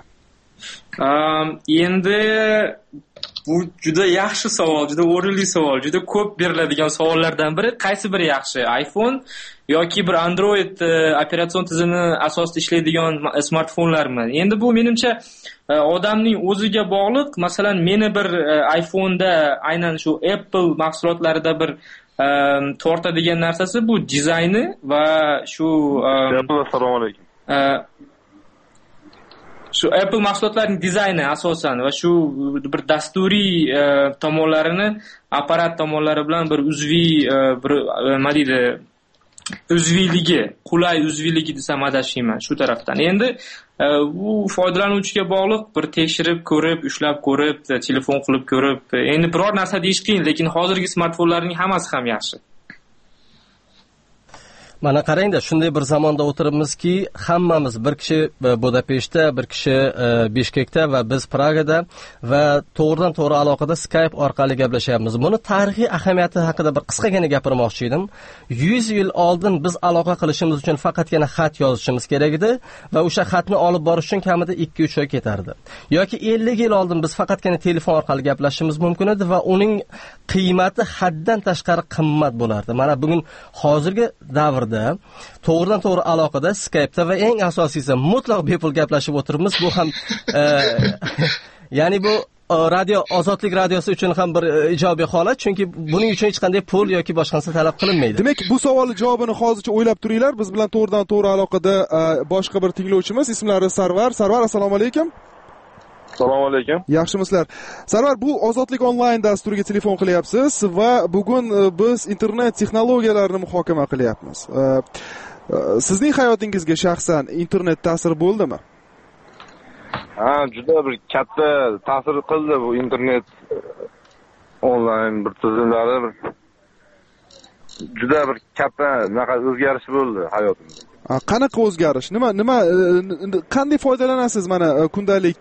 Endi bu juda yaxshi savol, juda o'rinli savol, juda ko'p beriladigan savollardan biri. Qaysi biri yaxshi? iPhone yoki bir Android operatsion tizimi asosida ishlaydigan smartfonlarmi? Endi bu menimcha odamning o'ziga bog'liq. Masalan, meni bir iPhone'da aynan shu Apple mahsulotlarida bir tortadigan narsasi bu dizayni va shu Assalomu alaykum. Shu Apple mahsulotlarining dizayni asosan va shu bir dasturiy tomonlarini apparat tomonlari bilan bir uzviy bir nima deydi, uzviyligi, qulay uzviyligi desam adashmayman shu tarafdan. Endi bu foydalanuvchiga bog'liq, bir tekshirib ko'rib, ushlab ko'rib, telefon qilib ko'rib, endi biror narsa deyish qiyin, lekin hozirgi smartfonlarning hammasi ham yaxshi. Mana qarangda, shunday bir zamonda o'tiribmizki, hammamiz bir kishi Budapeshtda, bir kishi Bishkekda va biz Pragada va to'g'ridan to'g'ri aloqada Skype orqali gaplashyapmiz. Buni tarixiy ahamiyati haqida bir qisqagina gapirmoqchi edim. yuz yil oldin biz aloqa qilishimiz uchun faqatgina xat yozishimiz kerak edi va o'sha xatni olib borish uchun kamida ikki uch oy ketardi. Yoki ellik yil oldin biz faqatgina telefon orqali gaplashishimiz mumkin edi va uning qiymati haddan tashqari qimmat bo'lardi. Mana bugun hozirgi davr to'g'ridan to'g'ri aloqada Skype'da va eng asosiysi mutlaq bepul gaplashib o'tiribmiz. Bu ham ya'ni bu radio Ozodlik radiosi uchun ham bir ijobiy holat, chunki buning uchun hech qanday pul yoki boshqa narsa talab qilinmaydi. Demak, bu savolning javobini hozircha o'ylab turinglar. Biz bilan to'g'ridan to'g'ri aloqada boshqa bir tinglovchimiz, ismlari Sarvar. Sarvar, assalomu alaykum. Assalomu alaykum. Yaxshimisizlar? Sarvar, bu Ozodlik onlayn dasturiga telefon qilyapsiz va bugun biz internet texnologiyalarini muhokama qilyapmiz. Sizning hayotingizga shaxsan internet ta'sir bo'ldimi? Ha, juda bir katta ta'sir qildi bu internet onlayn bir tizimlari, bir juda bir katta o'zgarish bo'ldi hayotimda. Qanaqa o'zgarish? Nima, nima qanday foydalanasiz mana kundalik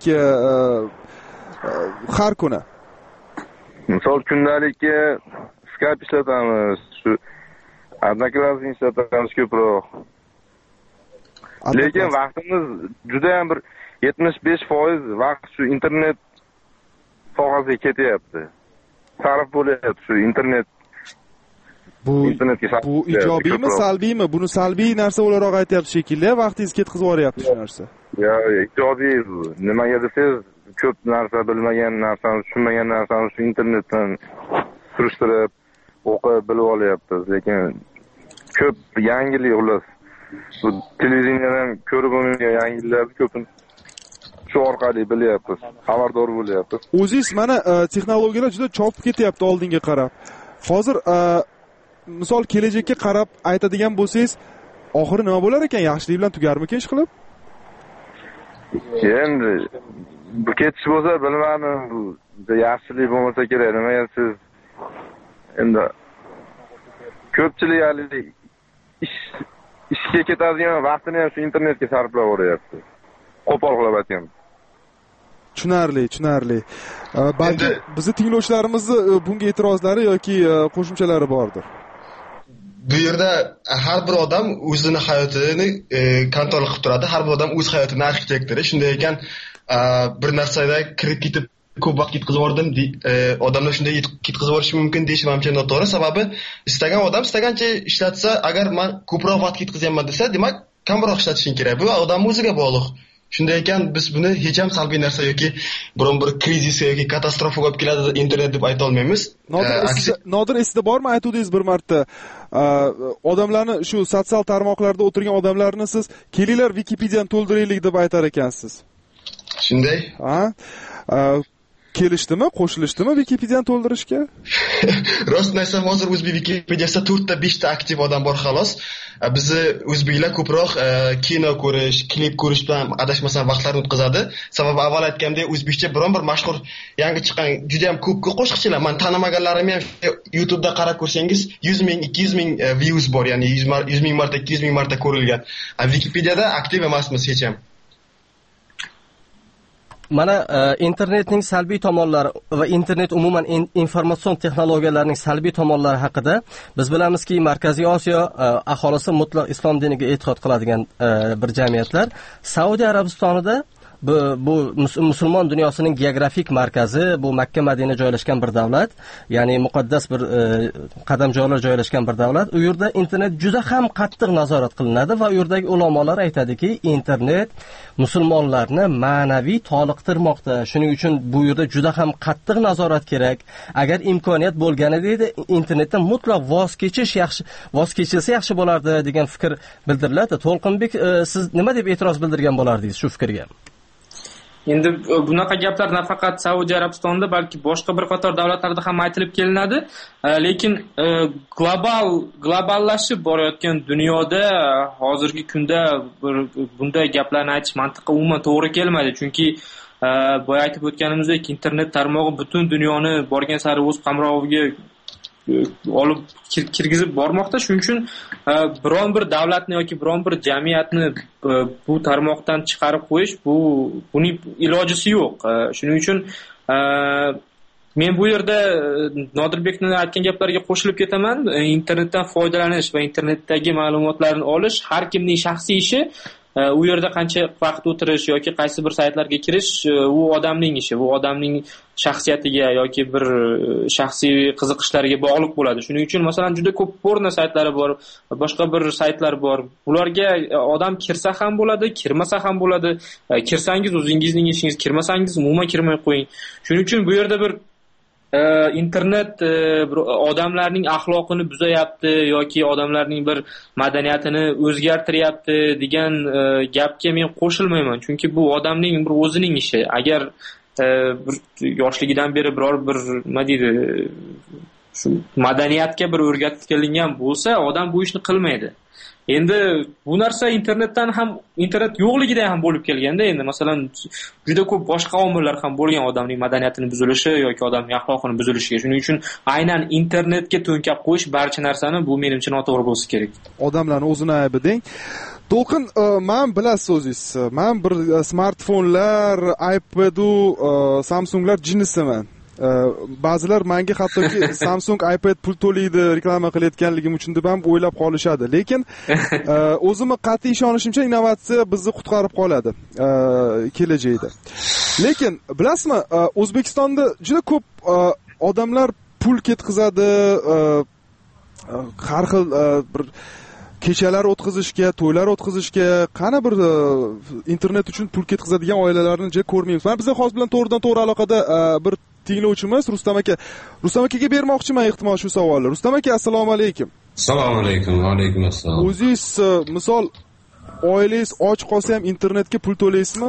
har kuni? Misol kundalik Skype ishlatamiz, shu Одноклассник ishlatamiz ko'proq. Lekin vaqtimiz juda ham bir yetmish besh foiz vaqt shu internet sohasiga ketyapti. Sarf bo'lyapti shu internet Bu internetga bu ijobiymi, salbiymi? Buni salbiy narsa o'laroq aytyapti shekilli, vaqtingiz ketkazib yuboryapti shu narsa. Ya, ijobiy bu. Nimaga desangiz, ko'p narsa bilmagan narsani, tushunmagan narsani shu internetdan surishtirib, o'qib, bilib olyapmiz, lekin ko'p yangilik xullas. Bu televiziyadan ko'rib bo'lmagan yangiliklarni ko'pini shu orqali bilyapmiz, xabardor bo'lyapmiz. O'zingiz mana texnologiyalar juda chopib ketyapti oldinga qarab. Hozir misol kelajakka qarab aytadigan bo'lsangiz, oxiri nima bo'lar ekan? Yaxshilik bilan tugarmikan ish qilib? Endi bu ketish bo'lsa bilmadim, bu yaxshilik bo'lmasa kerak. Nimaga siz endi ko'pchilik hali ish ishga ketadigan vaqtini ham shu internetga sarflab yuboryapti. Qo'pol qilib aytganda. Tushunarli, tushunarli. Balki bizni tinglovchilarimizni bunga e'tirozlari yoki qo'shimchalari bordir. Bu yerda har bir odam o'zining hayotini kontrol qilib turadi. Har bir odam o'z hayotining arxitektori. Shunday ekan, bir narsada kirib ketib ko'p vaqt ketkazib yubordim, odamlar shunday ketkazib yuborishi mumkin deyish menimcha noto'g'ri. Sababi istagan odam istagancha ishlatsa, agar men ko'proq vaqt ketkazyapman desa, demak, kamroq ishlatishing kerak. Bu odamning o'ziga bog'liq. Shunday ekan, biz buni hech ham salbiy narsa yoki biron bir krizis yoki katastrofa bo'lib keladi internet deb ayta olmaymiz. Nodir esida bormi, aytuvdingiz bir marta odamlarni shu sotsial tarmoqlarda o'tirgan odamlarni siz kelinglar Wikipediyani to'ldiraylik deb aytar ekansiz. Shunday? Ha? Kelishdimi, qo'shilishdimi Wikipediyani to'ldirishga? Rost aytsam, hozir o'zbek Wikipediyasida to'rtta beshta aktiv odam bor xolos. Bizni o'zbeklar ko'proq kino ko'rish, klip ko'rish bilan adashmasam vaqtlarni o'tkazadi. Sababi avval aytgandek, o'zbekcha biron bir mashhur yangi chiqqan juda ham ko'p qo'shiqchilar, men tanimaganlarim ham YouTube'da qarab ko'rsangiz yuz ming, ikki yuz ming views bor, ya'ni yuz ming marta, ikki yuz ming marta ko'rilgan. Wikipediyada aktiv emasmiz hech ham. Mana internetning salbiy tomonlari va internet umuman informatsion texnologiyalarining salbiy tomonlari haqida biz bilamizki, Markaziy Osiyo aholisi mutlaq islom diniga e'tiqod qiladigan bir jamiyatlar. Saudiya Arabistonida bu, bu musulmon dunyosining geografik markazi, bu Makka Madina joylashgan bir davlat, ya'ni muqaddas bir e, qadamjolar joylashgan bir davlat. U yerda internet juda ham qattiq nazorat qilinadi va u yerdagi ulamolar aytadiki, internet musulmonlarni ma'naviy toliqtirmoqda. Shuning uchun bu yerda juda ham qattiq nazorat kerak. Agar imkoniyat bo'lganida edi, internetdan mutlaq voz kechish yaxshi, voz kechilsa yaxshi bo'lardi degan fikr bildiriladi. To'lqinbek, e, siz nima deb e'tiroz bildirgan bo'lardingiz shu fikrga? Endi bunaqa gaplar nafaqat Saudiya Arabistonida, balki boshqa bir qator davlatlarda ham aytilib kelinadi. Lekin global globallashib borayotgan dunyoda hozirgi kunda bunday gaplarni aytish mantiqqa umuman to'g'ri kelmaydi. Chunki boya aytib o'tganimizdek, internet tarmog'i butun dunyoni borgan sari o'z qamroviga olib kirgizib bormoqda. Shuning uchun biron bir davlatni yoki biron bir jamiyatni bu tarmoqdan chiqarib qo'yish, bu buning ilojisi yo'q. Shuning uchun men bu yerda Nodirbekning aytgan gaplariga qo'shilib ketaman. Internetdan foydalanish va internetdagi ma'lumotlarni olish har kimning shaxsiy ishi. U yerda qancha vaqt o'tirish yoki qaysi bir saytlarga kirish, u odamning ishi, bu odamning shaxsiyatiga yoki bir shaxsiy qiziqishlariga bog'liq bo'ladi. Shuning uchun masalan juda ko'p porno saytlari bor, boshqa bir saytlar bor. Ularga odam kirsa ham bo'ladi, kirmasa ham bo'ladi. Kirsangiz o'zingizning ishingiz, kirmasangiz umuman kirmay qo'ying. Shuning uchun bu yerda bir internet odamlarning axloqini buzayapti yoki odamlarning bir madaniyatini o'zgartiryapti degan gapga men qo'shilmayman. Chunki bu odamning bir o'zining ishi. Agar bir yoshligidan beri biror bir nima deydi, shu madaniyatga bir o'rgatilgan bo'lsa, odam bu ishni qilmaydi. Endi bu narsa internetdan ham, internet yo'qligida ham bo'lib kelganda, endi masalan juda ko'p boshqa omillar ham bo'lgan odamning madaniyatini buzilishi yoki odamning axloqini buzilishiga. Shuning uchun aynan internetga to'nkab qo'yish barcha narsani bu menimcha noto'g'ri bo'lsa kerak. Odamlarning o'zini aybi deng. To'lqin, men bilasiz o'zingiz, men bir smartfonlar, iPad u Samsunglar jinnisiman. Ba'zilar menga hattoki Samsung iPad pul to'laydi reklama qilayotganligim uchun deb ham o'ylab qolishadi. Lekin o'zimni qat'iy ishonishimcha innovatsiya bizni qutqarib qoladi kelajakda. Lekin bilasizmi, O'zbekistonda juda ko'p odamlar pul ketkazadi, har xil bir kechalar o'tkazishga, to'ylar o'tkazishga, qana bir internet uchun pul ketkazadigan oilalarni juda ko'rmaymiz. Men bizga hozir bilan to'g'ridan to'g'ri aloqada bir tinglovchimiz Rustam aka. Rustam akaga bermoqchiman ehtimol shu savolni. Rustam aka, assalomu alaykum. Assalomu alaykum. Va alaykum assalom. O'zingiz misol oilangiz och qolsa ham internetga pul to'laysizmi?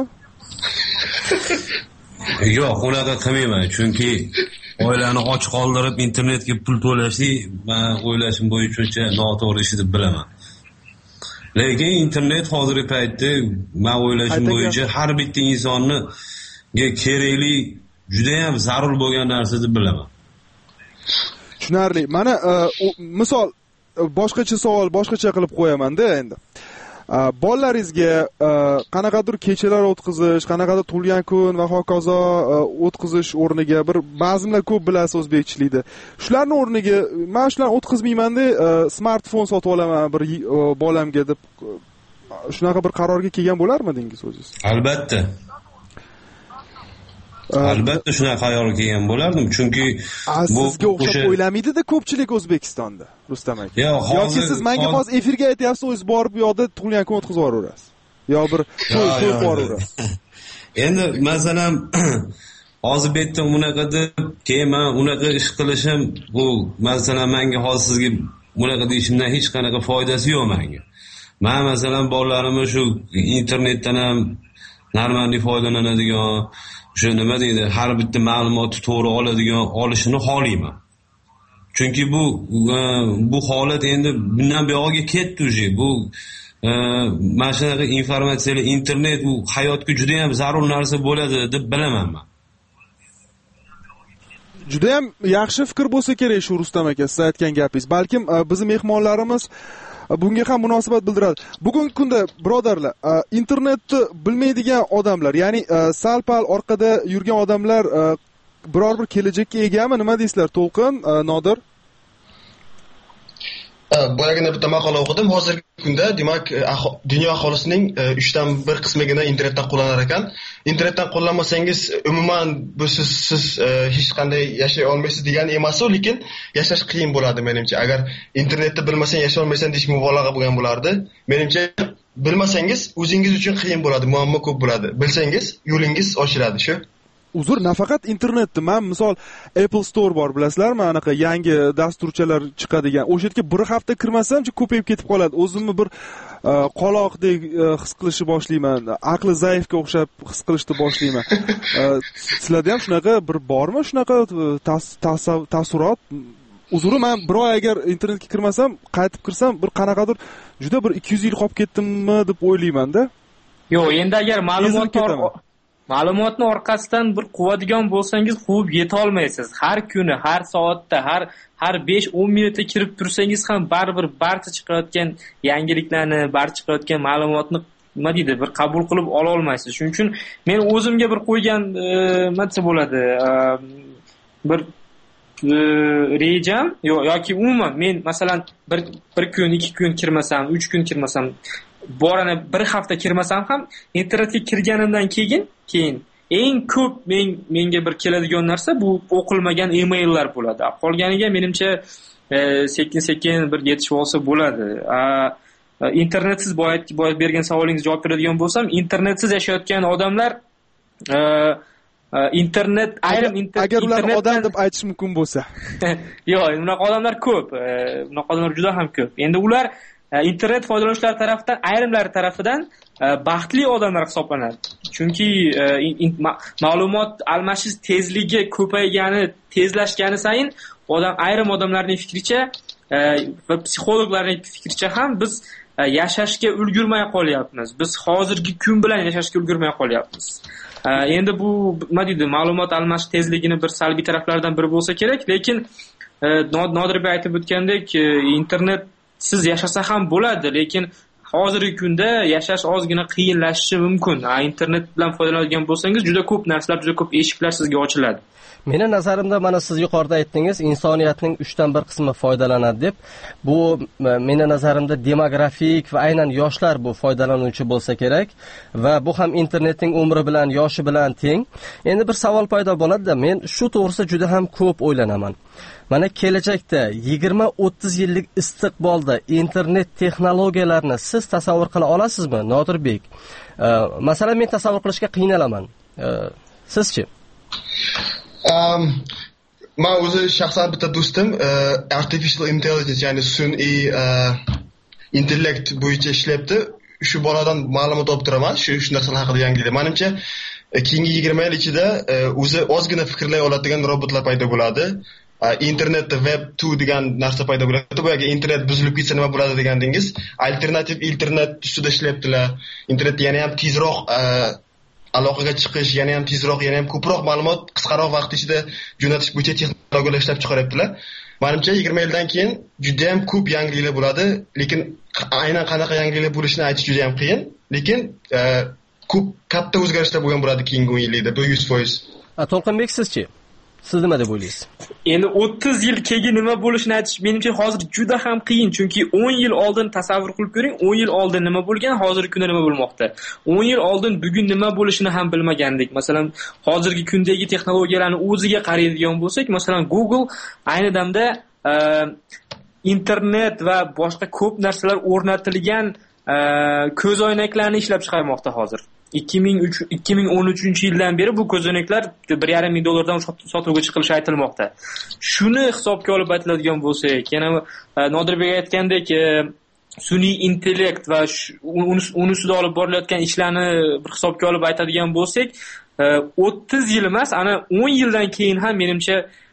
Yo'q, unaqa qilmayman, chunki oilani och qoldirib internetga pul to'lashni men o'ylashim bo'yicha noto'g'ri ish deb bilaman. Lekin internet hozirgi paytda men o'ylashim bo'yicha har bitta insonni kerakli, juda ham zarur bo'lgan narsa deb bilaman. Tushunarli. Mana misol boshqacha savol, boshqacha qilib qo'yaman-da endi. Bolalaringizga qanaqadir kechalar o'tkazish, qanaqadir tug'ilgan kun va hokazo o'tkazish o'rniga bir ba'zilar ko'p bilasiz o'zbekchilikda. Shularning o'rniga men shularni o'tkazmayman-da, smartfon sotib olaman bir bolamga deb shunaqa bir qarorga kelgan bo'larmidingiz o'zingiz? Albatta. Albatta shunaqa qarorga kelgan bo'lardim, chunki bu sizga o'xshab o'ylamaydi-da ko'pchilik O'zbekistonda, Rustam aka. Yoki siz menga hozir efirga aytyapsiz, o'zingiz borib bu yoqda tug'ilgan kun o'tkazib yuborasiz. Yo bir to'y to'y yuborasiz. Endi masalan hozir bu yerda unaqa deb, keyin men unaqa ish qilishim, bu masalan menga hozir sizga unaqa deyishimdan hech qanaqa foydasi yo'q menga. Men masalan bolalarimni shu internetdan ham normalniy foydalanadigan, shu nima deydi, har bitta ma'lumotni to'g'ri oladigan olishini xohlayman. Chunki bu bu holat endi bundan buyog'iga ketdi уже. Bu mana shunaqa informatsiyalar, internet u hayotga juda ham zarur narsa bo'ladi deb bilaman men. Juda ham yaxshi fikr bo'lsa kerak shu Rustam aka, siz aytgan gapingiz. Balkim bizning mehmonlarimiz bunga ham munosabat bildiradi. Bugungi kunda birodarlar, internetni bilmaydigan odamlar, ya'ni sal-pal orqada yurgan odamlar biror bir kelajakka egami? Nima deysizlar, To'lqin, Nodir? Boyagina bitta maqola o'qidim. Hozirgi kunda, demak, dunyo aholisining uchdan bir qismigina internetdan qo'llanar ekan. Internetdan qo'llanmasangiz, umuman bu siz siz hech qanday yashay olmaysiz degani emas, lekin yashash qiyin bo'ladi menimcha. Agar internetni bilmasang yashay olmaysan deyish mubolag'a bo'lgan bo'lardi. Menimcha bilmasangiz o'zingiz uchun qiyin bo'ladi, muammo ko'p bo'ladi. Bilsangiz yo'lingiz ochiladi shu. Uzr, nafaqat internetni, men misol Apple Store bor, bilasizlarmi? Anaqa yangi dasturchalar chiqadigan. O'sha yerga bir hafta kirmasam-chi ko'payib ketib qoladi. O'zimni bir qoloqdek his qilishni boshlayman. Aqli zaifga o'xshab his qilishni boshlayman. Sizlarda ham shunaqa bir bormi? Shunaqa taassurot? Uzri, men bir oy agar internetga kirmasam, qaytib kirsam, bir qanaqadir juda bir ikki yuz yil qolib ketdimmi deb o'ylayman-da. Yo'q, endi agar ma'lumotlar Ma'lumotni orqasidan bir quvadigan bo'lsangiz, quvib yeta olmaysiz. Har kuni, har soatda, har har besh o'n minutda kirib tursangiz ham baribir barcha chiqayotgan yangiliklarni, barcha chiqayotgan ma'lumotni nima deydi, bir qabul qilib ola olmaysiz. Shuning uchun men o'zimga bir qo'ygan nima desa bo'ladi, bir rejam yoki umuman men masalan bir bir kun, ikki kun kirmasam, uch kun kirmasam, borana bir hafta kirmasam ham internetga kirganimdan keyin keyin eng ko'p men menga bir keladigan narsa bu o'qilmagan emaillar bo'ladi. Qolganiga menimcha sekin-sekin bir yetishib olsa bo'ladi. Internetsiz boyat boyat bergan savolingizga javob beradigan bo'lsam, internetsiz yashayotgan odamlar internet ayrim agar ularni odam deb aytish mumkin bo'lsa. Yo'q, unaqa odamlar ko'p. Unaqa odamlar juda ham ko'p. Endi ular internet foydalanuvchilari tarafidan, ayrimlari tarafidan baxtli odamlar hisoblanadi. Chunki ma'lumot almashish tezligi ko'paygani, tezlashgani sayin odam ayrim odamlarning fikricha va psixologlarning fikricha ham biz yashashga ulgurmay qolyapmiz. Biz hozirgi kun bilan yashashga ulgurmay qolyapmiz. Endi bu nima deydi, ma'lumot almashish tezligini bir salbiy taraflaridan biri bo'lsa kerak, lekin Nodir bey aytib o'tgandek, internet siz yashasa ham bo'ladi, lekin hozirgi kunda yashash ozgina qiyinlashishi mumkin. Internet bilan foydalanadigan bo'lsangiz, juda ko'p narsalar, juda ko'p eshiklar sizga ochiladi. Meni nazarimda mana siz yuqorida aytdingiz, insoniyatning uchdan bir qismi foydalanadi deb. Bu meni nazarimda demografik va aynan yoshlar bu foydalanuvchi bo'lsa kerak va bu ham internetning umri bilan, yoshi bilan teng. Endi bir savol paydo bo'ladi-da, men shu to'g'risida juda ham ko'p o'ylanaman. Mana kelajakda yigirma o'ttiz yillik istiqbolda internet texnologiyalarini siz tasavvur qila olasizmi, Nodirbek? Masalan, men tasavvur qilishga qiynalaman. Sizchi? Um, men o'zi shaxsan bitta do'stim artificial intelligence, ya'ni sun'iy intellekt bo'yicha ishlayapti. Shu boladan ma'lumot olib turaman, shu shu narsalar haqida yangiliklar. Menimcha keyingi yigirma yil ichida o'zi ozgina fikrlay oladigan robotlar paydo bo'ladi. Internetda web two degan narsa paydo bo'ladi. Bu agar internet buzilib ketsa nima bo'ladi degandingiz, alternativ internet ustida ishlayaptilar. Internetda yana ham tezroq aloqaga chiqish, yana ham tezroq, yana ham ko'proq ma'lumot qisqaroq vaqt ichida jo'natish bo'yicha texnologiyalar ishlab chiqaryaptilar. Menimcha yigirma yildan keyin juda ham ko'p yangiliklar bo'ladi, lekin aynan qanaqa yangiliklar bo'lishini aytish juda ham qiyin, lekin ko'p katta o'zgarishlar bo'lgan bo'ladi keyingi o'n yillikda, bu yuz foiz. To'lqinbek, sizchi? Siz nima deb o'ylaysiz? Endi o'ttiz yil keyin nima bo'lishini aytish menimcha hozir juda ham qiyin, chunki o'n yil oldin tasavvur qilib ko'ring, o'n yil oldin nima bo'lgan, hozirgi kunda nima bo'lmoqda. o'n yil oldin bugun nima bo'lishini ham bilmagandik. Masalan, hozirgi kundagi texnologiyalarni o'ziga qaraydigan bo'lsak, masalan, Google ayni damda internet va boshqa ko'p narsalar o'rnatilgan ko'zoynaklarni ishlab chiqarmoqda hozir. ikki ming o'n uchinchi yildan beri bu ko'zoynaklar bir yarim ming dollardan sotuvga chiqilishi aytilmoqda. Shuni hisobga olib aytiladigan bo'lsak, yana Nodirbek aytgandek, sun'iy intellekt va uni ustida olib borilayotgan ishlarni bir hisobga olib aytadigan bo'lsak, o'ttiz yil emas, ana o'n yildan keyin ham menimcha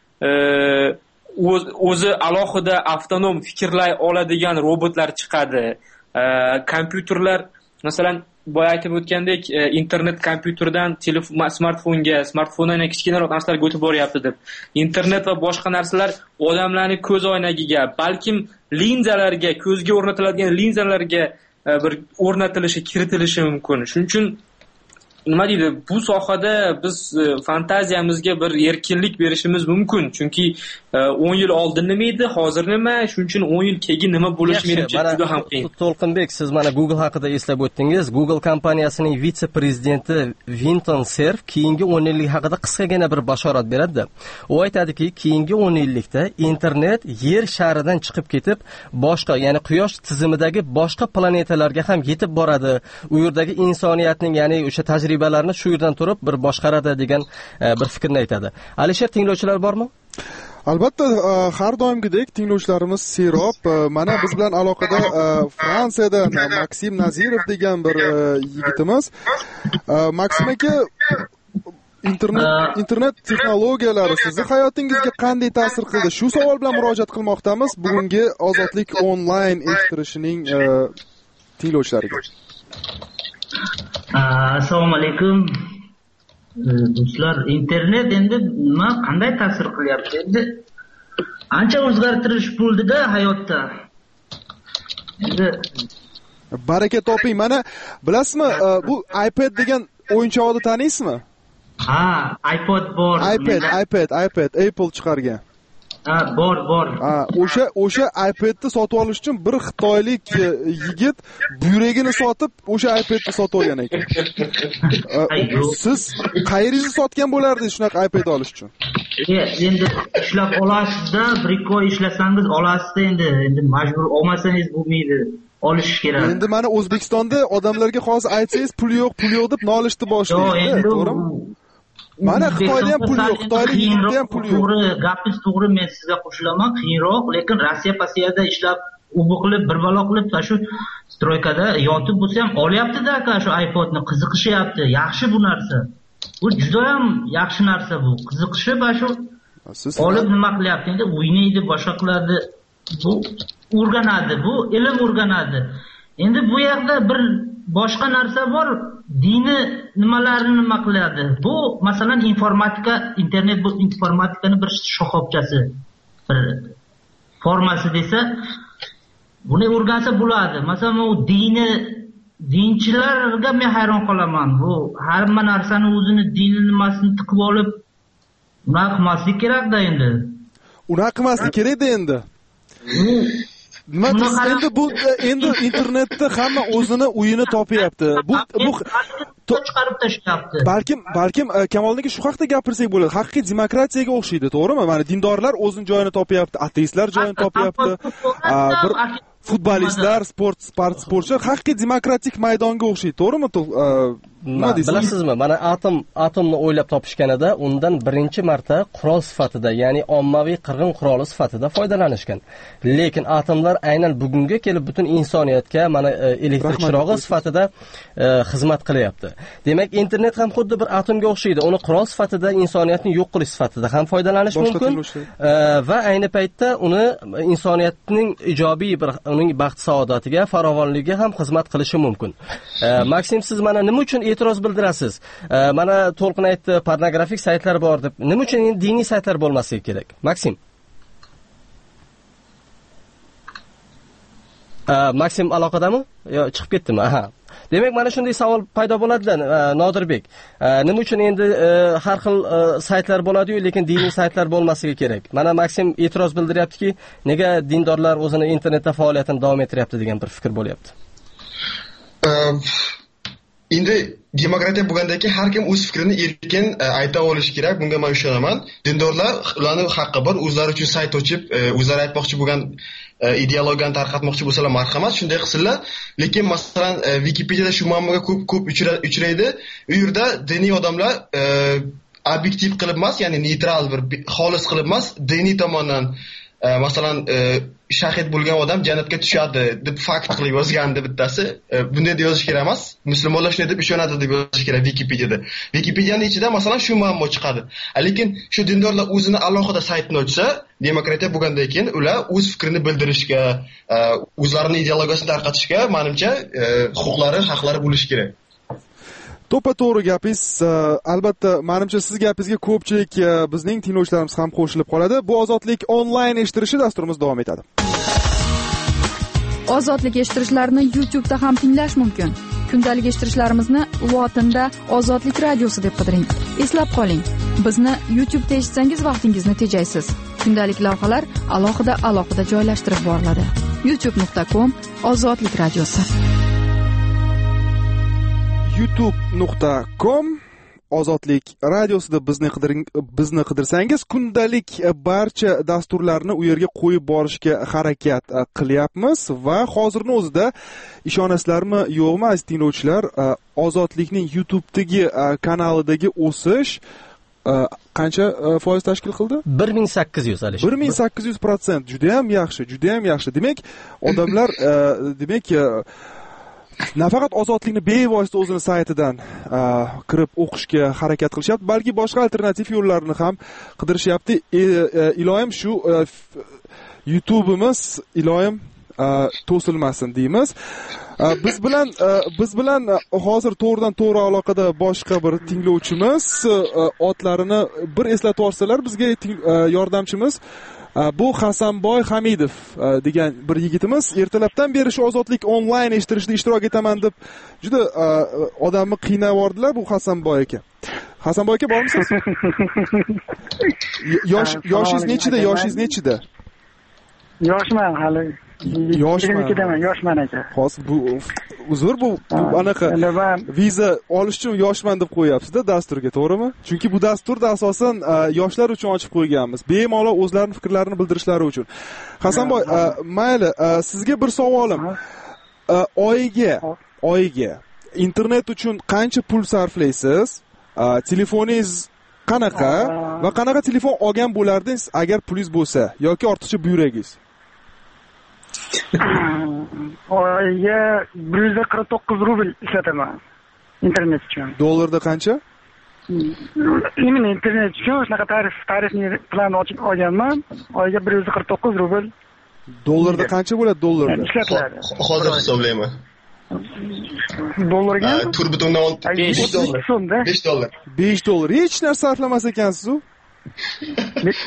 o'zi alohida avtonom fikrlay oladigan robotlar chiqadi. Kompyuterlar, masalan, boya aytib o'tgandek, internet kompyuterdan telefon, smartfonga, smartfondan kichkinaroq narsalarga o'tib boryapti deb. Internet va boshqa narsalar odamlarning ko'z oynagiga, balkim linzalarga, ko'zga o'rnatiladigan linzalarga bir o'rnatilishi, kiritilishi mumkin. Shuning uchun nima deydi, bu sohada biz fantaziyamizga bir erkinlik berishimiz mumkin, chunki o'n yil oldin nima edi, hozir nima, shuning uchun o'n yil keyin nima bo'lishi menimcha juda ham qiyin. To'lqinbek, siz mana Google haqida eslab o'tdingiz. Google kompaniyasining vitse-prezidenti Vinton Cerf keyingi o'n yillik haqida qisqagina bir bashorat beradi. U aytadiki, keyingi o'n yillikda internet yer sharidan chiqib ketib, boshqa, ya'ni quyosh tizimidagi boshqa planetalarga ham yetib boradi. U yerdagi insoniyatning, ya'ni o'sha tajribalarni shu yerdan turib bir boshqaradi degan bir fikrni aytadi. Alisher, tinglovchilar bormi? Albatta, har doimgidek tinglovchilarimiz serob. Mana biz bilan aloqada Fransiyadan Maksim Nazirov degan bir yigitimiz. Maksim aka, internet internet texnologiyalari sizning hayotingizga qanday ta'sir qildi? Shu savol bilan murojaat qilmoqdamiz bugungi Ozodlik onlayn eshittirishining tinglovchilariga. Assalomu alaykum. Do'stlar, internet endi nima qanday ta'sir qilyapti? Endi ancha o'zgartirish bo'ldi-da hayotda. Endi baraka toping. Mana bilasizmi, bu iPad degan o'yinchoqni taniysizmi? Ha, iPod bor. iPad, iPad, iPad Apple chiqargan. Ha, bor, bor. Ha, o'sha o'sha iPadni sotib olish uchun bir xitoylik yigit buyragini sotib, o'sha iPadni sotib olgan ekan. Siz qayeringizni sotgan bo'lardingiz shunaqa iPad olish uchun? Endi ishlab olasiz-da, bir ikki oy ishlasangiz olasiz-da, endi endi majbur olmasangiz bo'lmaydi. Olish kerak. Endi mana O'zbekistonda odamlarga hozir aytsangiz pul yo'q, pul yo'q deb nolishni boshlaydi, to'g'rimi? Mana Xitoyda ham pul yo'q, Xitoylik yigitda ham pul yo'q. To'g'ri, gapingiz to'g'ri, men sizga qo'shilaman, qiyinroq, lekin Rossiya pasiyada ishlab, u bu qilib, bir balo qilib, shu stroykada yotib bo'lsa ham olyapti-da aka shu iPodni, qiziqishyapti. Yaxshi bu narsa. Bu juda ham yaxshi narsa bu. Qiziqishib, shu olib nima qilyapti? Endi o'ynaydi, boshqa qiladi. Bu o'rganadi, bu ilm o'rganadi. Endi bu yerda bir boshqa narsa bor, dini nimalarini nima qiladi? Bu masalan informatika, internet bu informatikani bir shoxobchasi, bir formasi desa, buni o'rgansa bo'ladi. Masalan, u dini dinchilarga men hayron qolaman. Bu hamma narsani o'zini dini nimasini tiqib olib, unaqa qilmaslik kerak-da endi. Unaqa qilmaslik kerak-da endi. Nima endi bu endi internetda hamma o'zini uyini topyapti. Bu bu chiqarib tashlayapti. Balkim balkim Kamoldagi shu haqda gapirsak bo'ladi. Haqiqiy demokratiyaga o'xshaydi, to'g'rimi? Mana dindorlar o'zini joyini topyapti, ateistlar joyini topyapti. Bir futbolistlar, sport sportchilar haqiqiy demokratik maydonga o'xshaydi, to'g'rimi? Nima deysiz? Bilasizmi, mana atom atomni o'ylab topishganida undan birinchi marta qurol sifatida, ya'ni ommaviy qirg'in quroli sifatida foydalanishgan. Lekin atomlar aynan bugunga kelib butun insoniyatga mana elektr chirog'i sifatida xizmat qilyapti. Demak, internet ham xuddi bir atomga o'xshaydi. Uni qurol sifatida insoniyatni yo'q qilish sifatida ham foydalanish mumkin va ayni paytda uni insoniyatning ijobiy bir uning baxt saodatiga, farovonligiga ham xizmat qilishi mumkin. Maksim, siz mana nima uchun e'tiroz bildirasiz? Mana To'lqin aytdi, pornografik saytlar bor deb. Nima uchun endi diniy saytlar bo'lmasligi kerak? Maksim. Maksim aloqadami? Yo, chiqib ketdimi? Aha. Demak, mana shunday savol paydo bo'ladi-da, Nodirbek. Nima uchun endi har xil saytlar bo'ladi-yu, lekin diniy saytlar bo'lmasligi kerak? Mana Maksim e'tiroz bildiryaptiki, nega dindorlar o'zini internetda faoliyatini davom ettiryapti degan bir fikr bo'lyapti. Endi demokratiya bo'lgandaki har kim o'z fikrini erkin ayta olishi kerak. Bunga men ishonaman. Dindorlar ularning haqqi bor, o'zlari uchun sayt ochib, o'zlari aytmoqchi bo'lgan ideologiyani tarqatmoqchi bo'lsalar marhamat, shunday qilsinlar. Lekin masalan Wikipediyada shu muammoga ko'p ko'p uchraydi. U yerda diniy odamlar obyektiv qilib emas, ya'ni neytral bir xolis qilib emas, diniy tomondan masalan shahid bo'lgan odam jannatga tushadi deb fakt qilib yozgandi bittasi. Bunday deb yozish kerak emas. Musulmonlar shunday deb ishonadi deb yozish kerak Wikipediyada. Wikipediyaning ichida masalan shu muammo chiqadi. Lekin shu dindorlar o'zini alohida saytini ochsa, demokratiya bo'lgandan keyin ular o'z fikrini bildirishga, o'zlarining ideologiyasini tarqatishga, menimcha, huquqlari, haqlari bo'lishi kerak. To'ppa to'g'ri gapingiz. Albatta, menimcha siz gapingizga ko'pchilik bizning tinglovchilarimiz ham qo'shilib qoladi. Bu ozodlik onlayn eshittirishi dasturimiz davom etadi. Ozodlik eshittirishlarni YouTube da ham tinglash mumkin. Kundalik eshittirishlarimizni lotinda Ozodlik radiosi deb qidiring. Eslab qoling, bizni YouTube da eshitsangiz vaqtingizni tejaysiz. Kundalik lavhalar alohida alohida joylashtirib boriladi. youtube nuqta com Ozodlik radiosi. youtube nuqta com Ozodlik radiosida bizni qidiring, bizni qidirsangiz kundalik barcha dasturlarni u yerga qo'yib borishga harakat qilyapmiz va hozirning o'zida ishonasizlarmi yo'qmi aziz tinglovchilar, Ozodlikning YouTube'dagi kanalidagi o'sish qancha foiz tashkil qildi? bir ming sakkiz yuz Alisher. bir ming sakkiz yuz foiz juda ham yaxshi, juda ham yaxshi. Demak, odamlar demak nafaqat Ozodlikni bevosita o'zini saytidan kirib o'qishga harakat qilishyapti, balki boshqa alternativ yo'llarni ham qidirishyapti. Iloyim shu YouTube'imiz iloyim to'silmasin deymiz. Biz bilan biz bilan hozir to'g'ridan to'g'ri aloqada boshqa bir tinglovchimiz, otlarini bir eslatib olsalar bizga yordamchimiz bu Hasanboy Hamidov degan bir yigitimiz ertalabdan beri shu Ozodlik onlayn eshittirishda ishtirok etaman deb juda odamni qiynab yubordilar bu Hasanboy aka. Hasanboy aka bormisiz? Yosh yoshingiz nechida? Yoshingiz nechida? Yoshman hali. Yoshman. yigirma yoshman aka. Hozir bu uzr bu anaqa viza olish uchun yoshman deb qo'yapsiz-da dasturga, to'g'rimi? Chunki bu dasturda asosan yoshlar uchun ochib qo'yganmiz. Bemalol o'zlarining fikrlarini bildirishlari uchun. Hasanboy, mayli, sizga bir savolim. Oyiga, oyiga internet uchun qancha pul sarflaysiz? Telefoningiz qanaqa va qanaqa telefon olgan bo'lardingiz agar pulingiz bo'lsa yoki ortiqcha buyragingiz? Oyiga bir yuz qirq to'qqiz rubl ishlataman internet uchun. Dollarda qancha? Именно internet uchun shunaqa tarif tarifni plan ochib olganman. Oyiga bir yuz qirq to'qqiz rubl. Dollarda qancha bo'ladi dollarda? Ishlatiladi. Hozir hisoblayman. Dollarga to'rt butun besh dollar. besh dollar. besh dollar. Hech narsa sarflamas ekansiz-ku. besh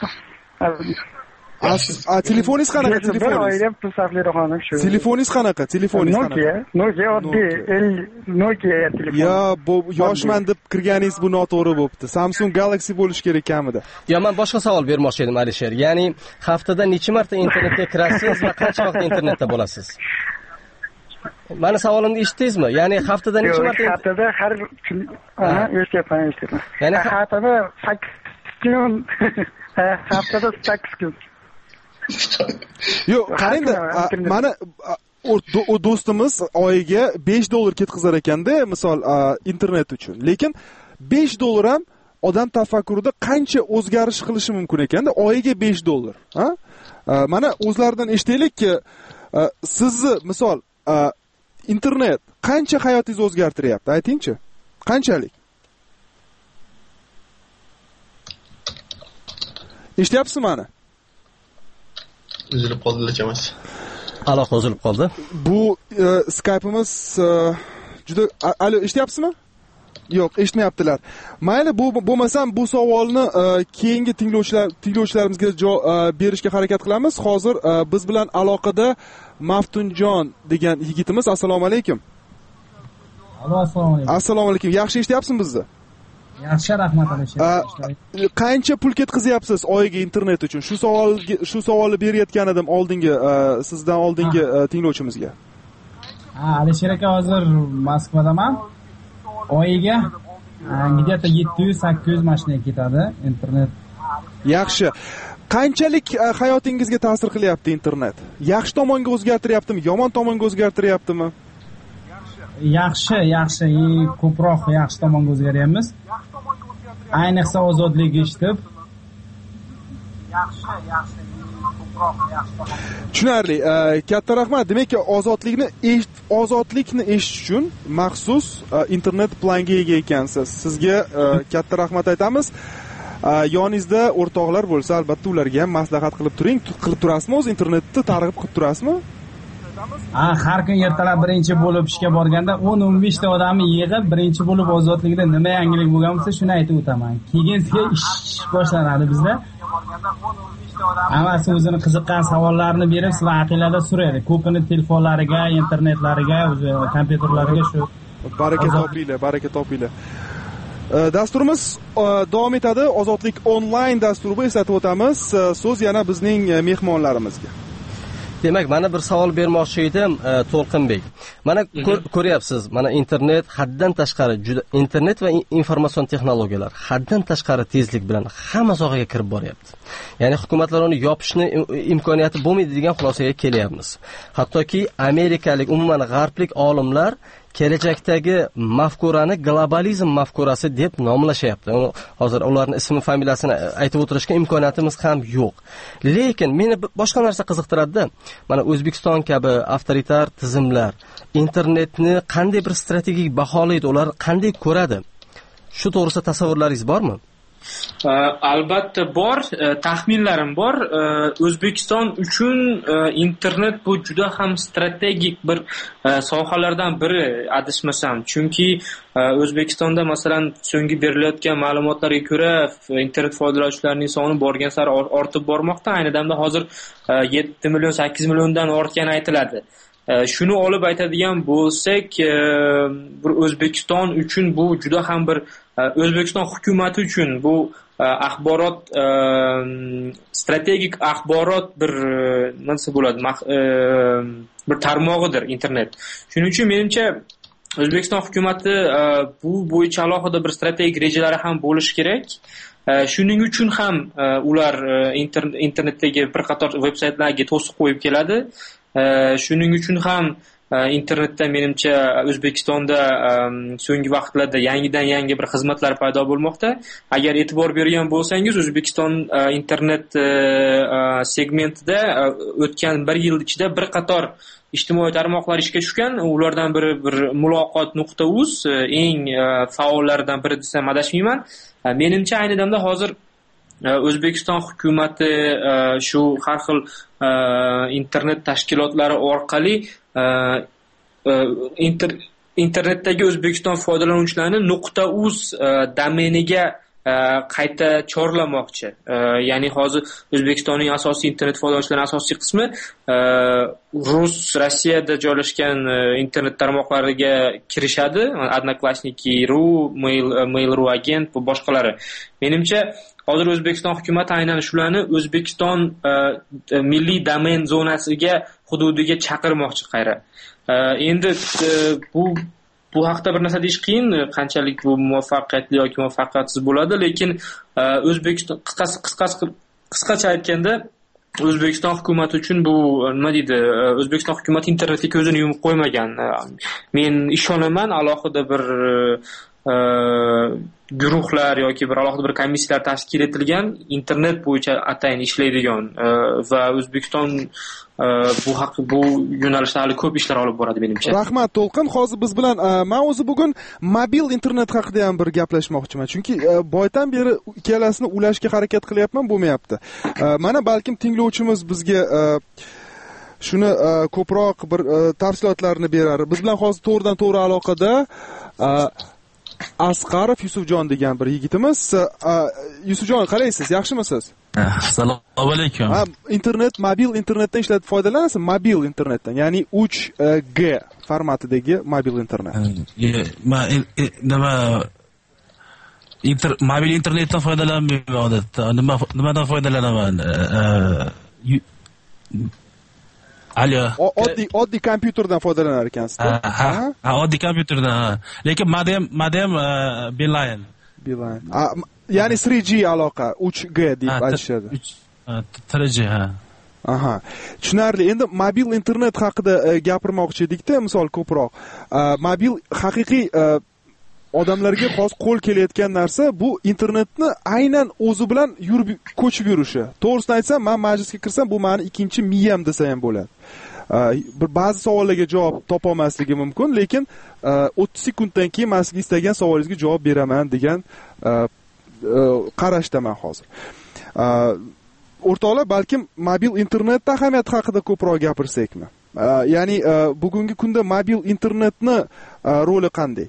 A telefoningiz qanaqa? Telefoningiz? Telefoningiz qanaqa? Telefoningiz qanaqa? Nokia, Nokia oddiy Nokia telefon. Ya, bu yoshman deb kirganingiz bu noto'g'ri bo'pti. Samsung Galaxy bo'lish kerak kamida. Yo, men boshqa savol bermoqchi edim Alisher. Ya'ni haftada necha marta internetga kirasiz va qancha vaqt internetda bo'lasiz? Mani savolimni eshitdingizmi? Ya'ni haftada necha marta? Haftada har kun aha, eshityapman, eshityapman. Ya'ni haftada sakkiz kun, haftada sakkiz kun. Yo'q, qarangda, mana u do'stimiz oyiga besh dollar ketkazar ekanda, misol internet uchun. Lekin besh dollar ham odam tafakkurida qancha o'zgarish qilishi mumkin ekanda, oyiga besh dollar, ha? Mana o'zlaridan eshitaylikki, sizni misol internet qancha hayotingizni o'zgartiryapti, aytingchi? Qanchalik? Eshityapsizmi mani? Uzilib qoldi lechamas. Aloqa uzilib qoldi. Bu Skype'imiz juda alo, eshityapsizmi? Yo'q, eshitmayaptilar. Mayli, bu bo'lmasam bu savolni keyingi tinglovchilar tinglovchilarimizga berishga harakat qilamiz. Hozir biz bilan aloqada Maftunjon degan yigitimiz. Assalomu alaykum. Alo, assalomu alaykum. Assalomu alaykum. Yaxshi eshityapsizmi bizni? Yaxshi, rahmat alisher. Qancha pul ketkazyapsiz oyiga internet uchun? Shu savolga shu savolni berayotgan edim oldingi sizdan oldingi tinglovchimizga. Ha, Alisher aka, hozir Moskvadaman. Oyiga где-то yetti yuz sakkiz yuz mashinaga ketadi internet. Yaxshi. Qanchalik hayotingizga ta'sir qilyapti internet? Yaxshi tomonga o'zgartiryaptimi, yomon tomonga o'zgartiryaptimi? Yaxshi, yaxshi, ko'proq yaxshi tomonga o'zgaryapmiz. Ayniqsa ozodlik eshitib. Yaxshi, yaxshi, ko'proq yaxshi tomonga. Tushunarli. Katta rahmat. Demakki, ozodlikni eshit, ozodlikni eshitish uchun maxsus internet planga ega ekansiz. Sizga katta rahmat aytamiz. Yoningizda o'rtoqlar bo'lsa, albatta ularga ham maslahat qilib turing. Qilib turasizmi, o'z internetni targ'ib qilib turasizmi? Ha, har kun ertalab birinchi bo'lib ishga borganda o'n o'n besh ta odamni yig'ib, birinchi bo'lib ozodlikda nima yangilik bo'lgan bo'lsa, shuni aytib o'taman. Keyin ish boshlanadi bizda. Hammasi o'zini qiziqqan savollarni berib, sizlar aqilada so'raydi. Ko'pini telefonlariga, internetlariga, o'zi kompyuterlariga shu. Baraka topinglar, baraka topinglar. Dasturimiz davom etadi. Ozodlik onlayn dasturi eslatib o'tamiz. So'z yana bizning mehmonlarimizga. Demak, mana bir savol bermoqchi edim, To'lqinbek. Mana ko'ryapsiz, mana internet haddan tashqari, juda internet va informatsion texnologiyalar haddan tashqari tezlik bilan hamma sohaga kirib boryapti. Ya'ni hukumatlar uni yopishni imkoniyati bo'lmaydi degan xulosaga kelyapmiz. Hattoki amerikalik, umuman g'arblik olimlar kelajakdagi mafkurani globalizm mafkurasi deb nomlashyapti. Hozir ularning ismi, familiyasini aytib o'tirishga imkoniyatimiz ham yo'q. Lekin meni boshqa narsa qiziqtiradi. Mana O'zbekiston kabi avtoritar tizimlar internetni qanday bir strategik baholaydi, ular qanday ko'radi? Shu to'g'risida tasavvurlaringiz bormi? Albatta bor, taxminlarim bor. O'zbekiston uchun internet bu juda ham strategik bir sohalardan biri, adashmasam. Chunki O'zbekistonda masalan so'nggi berilayotgan ma'lumotlarga ko'ra internet foydalanuvchilarining soni borgan sari ortib bormoqda. Ayni damda hozir yetti million sakkiz milliondan ortgani aytiladi. Shuni olib aytadigan bo'lsak, bir O'zbekiston uchun bu juda ham bir O'zbekiston hukumati uchun bu axborot strategik axborot bir nima desa bo'ladi, bir tarmog'idir internet. Shuning uchun menimcha O'zbekiston hukumati bu bo'yicha alohida bir strategik rejalari ham bo'lishi kerak. Shuning uchun ham ular internetdagi bir qator veb-saytlarga to'siq qo'yib keladi. Shuning uchun ham internetda menimcha O'zbekistonda so'nggi vaqtlarda yangidan yangi bir xizmatlar paydo bo'lmoqda. Agar e'tibor bergan bo'lsangiz, O'zbekiston internet segmentida o'tgan bir yil ichida bir qator ijtimoiy tarmoqlar ishga tushgan. Ulardan biri bir muloqot nuqta uz eng faollaridan biri desam adashmayman. Menimcha ayni damda hozir O'zbekiston hukumati shu har xil internet tashkilotlari orqali inter internetdagi O'zbekiston foydalanuvchilarini .uz domeniga qayta chorlamoqchi. Ya'ni hozir O'zbekistonning asosiy internet foydalanuvchilarining asosiy qismi Rus, Rossiyada joylashgan internet tarmoqlariga kirishadi. Odnoklassniki.ru, Mail, Mail.ru agent va boshqalari. Menimcha hozir O'zbekiston hukumati aynan shularni O'zbekiston milliy domen zonasiga hududiga chaqirmoqchi qayra. Endi bu bu haqda bir narsa deyish qiyin, qanchalik bu muvaffaqiyatli yoki muvaffaqiyatsiz bo'ladi, lekin O'zbekiston qisqasi qisqasi qisqacha aytganda O'zbekiston hukumati uchun bu nima deydi? O'zbekiston hukumati internetga ko'zini yumib qo'ymagan. Men ishonaman, alohida bir guruhlar yoki bir alohida bir komissiyalar tashkil etilgan, internet bo'yicha atayin ishlaydigan va O'zbekiston bu haq bu yo'nalishda hali ko'p ishlar olib boradi menimcha. Rahmat To'lqin, hozir biz bilan men o'zi bugun mobil internet haqida ham bir gaplashmoqchiman. Chunki boydan beri ikkalasini ulashga harakat qilyapman, bo'lmayapti. Mana balkim tinglovchimiz bizga shuni ko'proq bir tafsilotlarni berar. Biz bilan hozir to'g'ridan to'g'ri aloqada Asqarov Yusufjon degan bir yigitimiz. Yusufjon, qalaysiz? Yaxshimisiz? Assalomu alaykum. Ha, internet, mobil internetdan ishlatib foydalanasiz? Mobil internetdan, ya'ni uch G formatidagi mobil internet. Nima inter mobil internetdan foydalanmayman odatda. Nima nimadan foydalanaman? Alo. Oddiy oddiy kompyuterdan foydalanar ekansiz. Ha, ha, oddiy kompyuterdan. Lekin modem modem Beeline. Beeline. Ya'ni three G aloqa, uch G deb aytishadi. three G ha. Aha. Tushunarli. Endi mobil internet haqida gapirmoqchi edikda, misol ko'proq. Mobil haqiqiy odamlarga xos qo'l kelayotgan narsa bu internetni aynan o'zi bilan yurib ko'chib yurishi. To'g'risini aytsam, men majlisga kirsam bu meni ikkinchi miyam desa ham bo'ladi. Bir ba'zi savollarga javob topa olmasligi mumkin, lekin o'ttiz sekunddan keyin men sizga istagan savolingizga javob beraman degan qarashdaman hozir. O'rtoqlar, balkim mobil internet ahamiyati haqida ko'proq gapirsakmi? Ya'ni bugungi kunda mobil internetni roli qanday?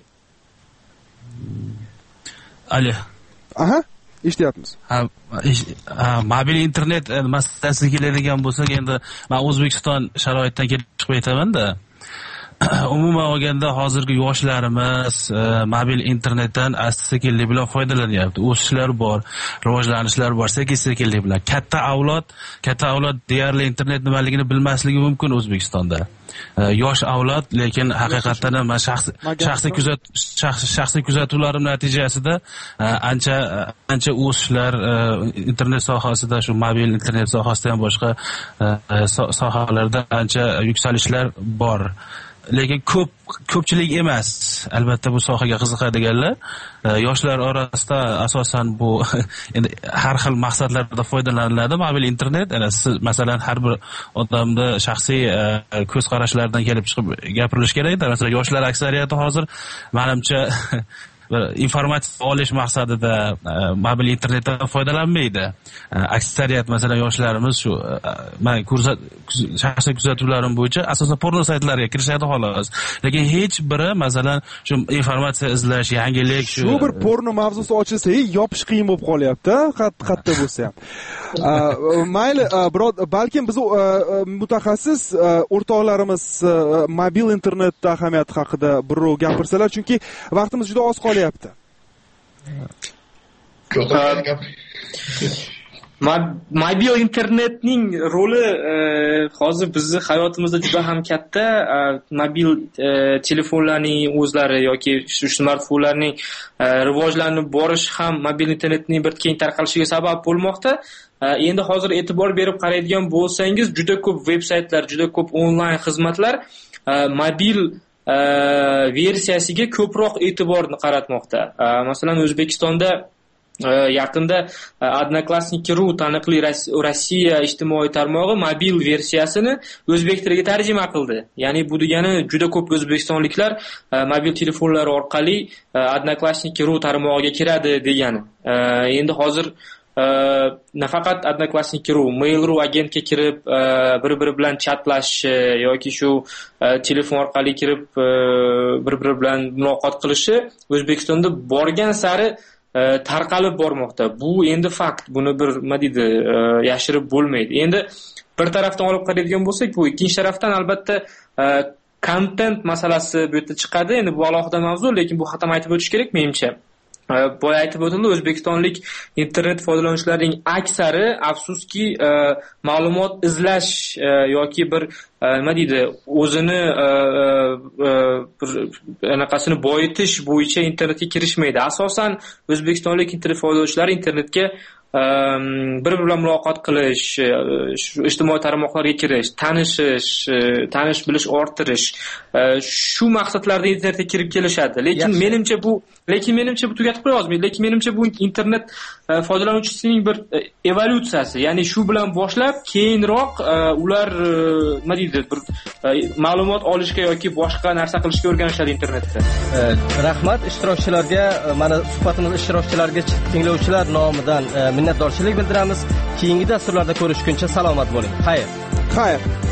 Ali. Aha, eshityapmiz. Ha, mobil internet masalasiga keladigan bo'lsak, endi men O'zbekiston sharoitidan kelib chiqib aytaman-da. Umuman olganda hozirgi yoshlarimiz mobil internetdan asta-sekinlik bilan foydalanyapti. O'sishlar bor, rivojlanishlar bor, sekin-sekinlik bilan. Katta avlod, katta avlod deyarli internet nimaligini bilmasligi mumkin O'zbekistonda. Yosh avlod, lekin haqiqatan ham shaxsiy shaxsiy kuzat shaxsiy kuzatuvlarim natijasida ancha ancha o'sishlar internet sohasida, shu mobil internet sohasida ham boshqa sohalarda ancha yuksalishlar bor. Lekin ko'p ko'pchilik emas. Albatta bu sohaga qiziqadiganlar yoshlar orasida asosan bu endi har xil maqsadlarda foydalaniladi mobil internet. Ana siz masalan har bir odamda shaxsiy ko'z qarashlaridan kelib chiqib gapirilish kerak-da. Masalan, yoshlar aksariyati hozir menimcha informatsiya olish maqsadida mobil internetdan foydalanmaydi. Aksariyat masalan yoshlarimiz shu men shaxsiy kuzatuvlarim bo'yicha asosan porno saytlariga kirishadi xolos. Lekin hech biri masalan shu informatsiya izlash, yangilik shu bir porno mavzusi ochilsa, yopish qiyin bo'lib qolyapti, qatta bo'lsa ham. Mayli, balkim biz mutaxassis o'rtoqlarimiz mobil internet ahamiyati haqida birov gapirsalar, chunki vaqtimiz juda oz qolyapti. Mobil internetning roli hozir bizning hayotimizda juda ham katta. Mobil telefonlarning o'zlari yoki shu smartfonlarning rivojlanib borishi ham mobil internetning bir keng tarqalishiga sabab bo'lmoqda. Endi hozir e'tibor berib qaraydigan bo'lsangiz, juda ko'p veb-saytlar, juda ko'p onlayn xizmatlar mobil versiyasiga ko'proq e'tiborni qaratmoqda. Masalan, O'zbekistonda yaqinda Odnoklassniki.ru taniqli Rossiya ijtimoiy tarmog'i mobil versiyasini o'zbek tiliga tarjima qildi. Ya'ni bu degani juda ko'p o'zbekistonliklar mobil telefonlari orqali Odnoklassniki.ru tarmog'iga kiradi degani. Endi hozir nafaqat Odnoklassniki.ru, Mail.ru agentga kirib bir-biri bilan chatlashish yoki shu telefon orqali kirib bir-biri bilan muloqot qilishi O'zbekistonda borgan sari tarqalib bormoqda. Bu endi fakt. Buni bir nima deydi, yashirib bo'lmaydi. Endi bir tarafdan olib qaraydigan bo'lsak, bu ikkinchi tarafdan albatta kontent masalasi bu yerda chiqadi. Endi bu alohida mavzu, lekin bu ham aytib o'tish kerak menimcha. Boya aytib o'tildi, o'zbekistonlik internet foydalanuvchilarining aksari afsuski ma'lumot izlash yoki bir nima deydi, o'zini bir anaqasini boyitish bo'yicha internetga kirishmaydi. Asosan o'zbekistonlik internet foydalanuvchilari internetga bir-biri bilan muloqot qilish, ijtimoiy tarmoqlarga kirish, tanishish, tanish bilish orttirish, shu maqsadlarda internetga kirib kelishadi. Lekin menimcha bu lekin menimcha bu tugatib qo'yamiz. Lekin menimcha bu internet foydalanuvchisining bir evolyutsiyasi. Ya'ni shu bilan boshlab keyinroq ular nima deydi, bir ma'lumot olishga yoki boshqa narsa qilishga o'rganishadi internetda. Rahmat ishtirokchilarga, mana suhbatimiz ishtirokchilariga, tinglovchilar nomidan minnatdorchilik bildiramiz. Keyingi dasturlarda ko'rishguncha salomat bo'ling. Xayr. Xayr.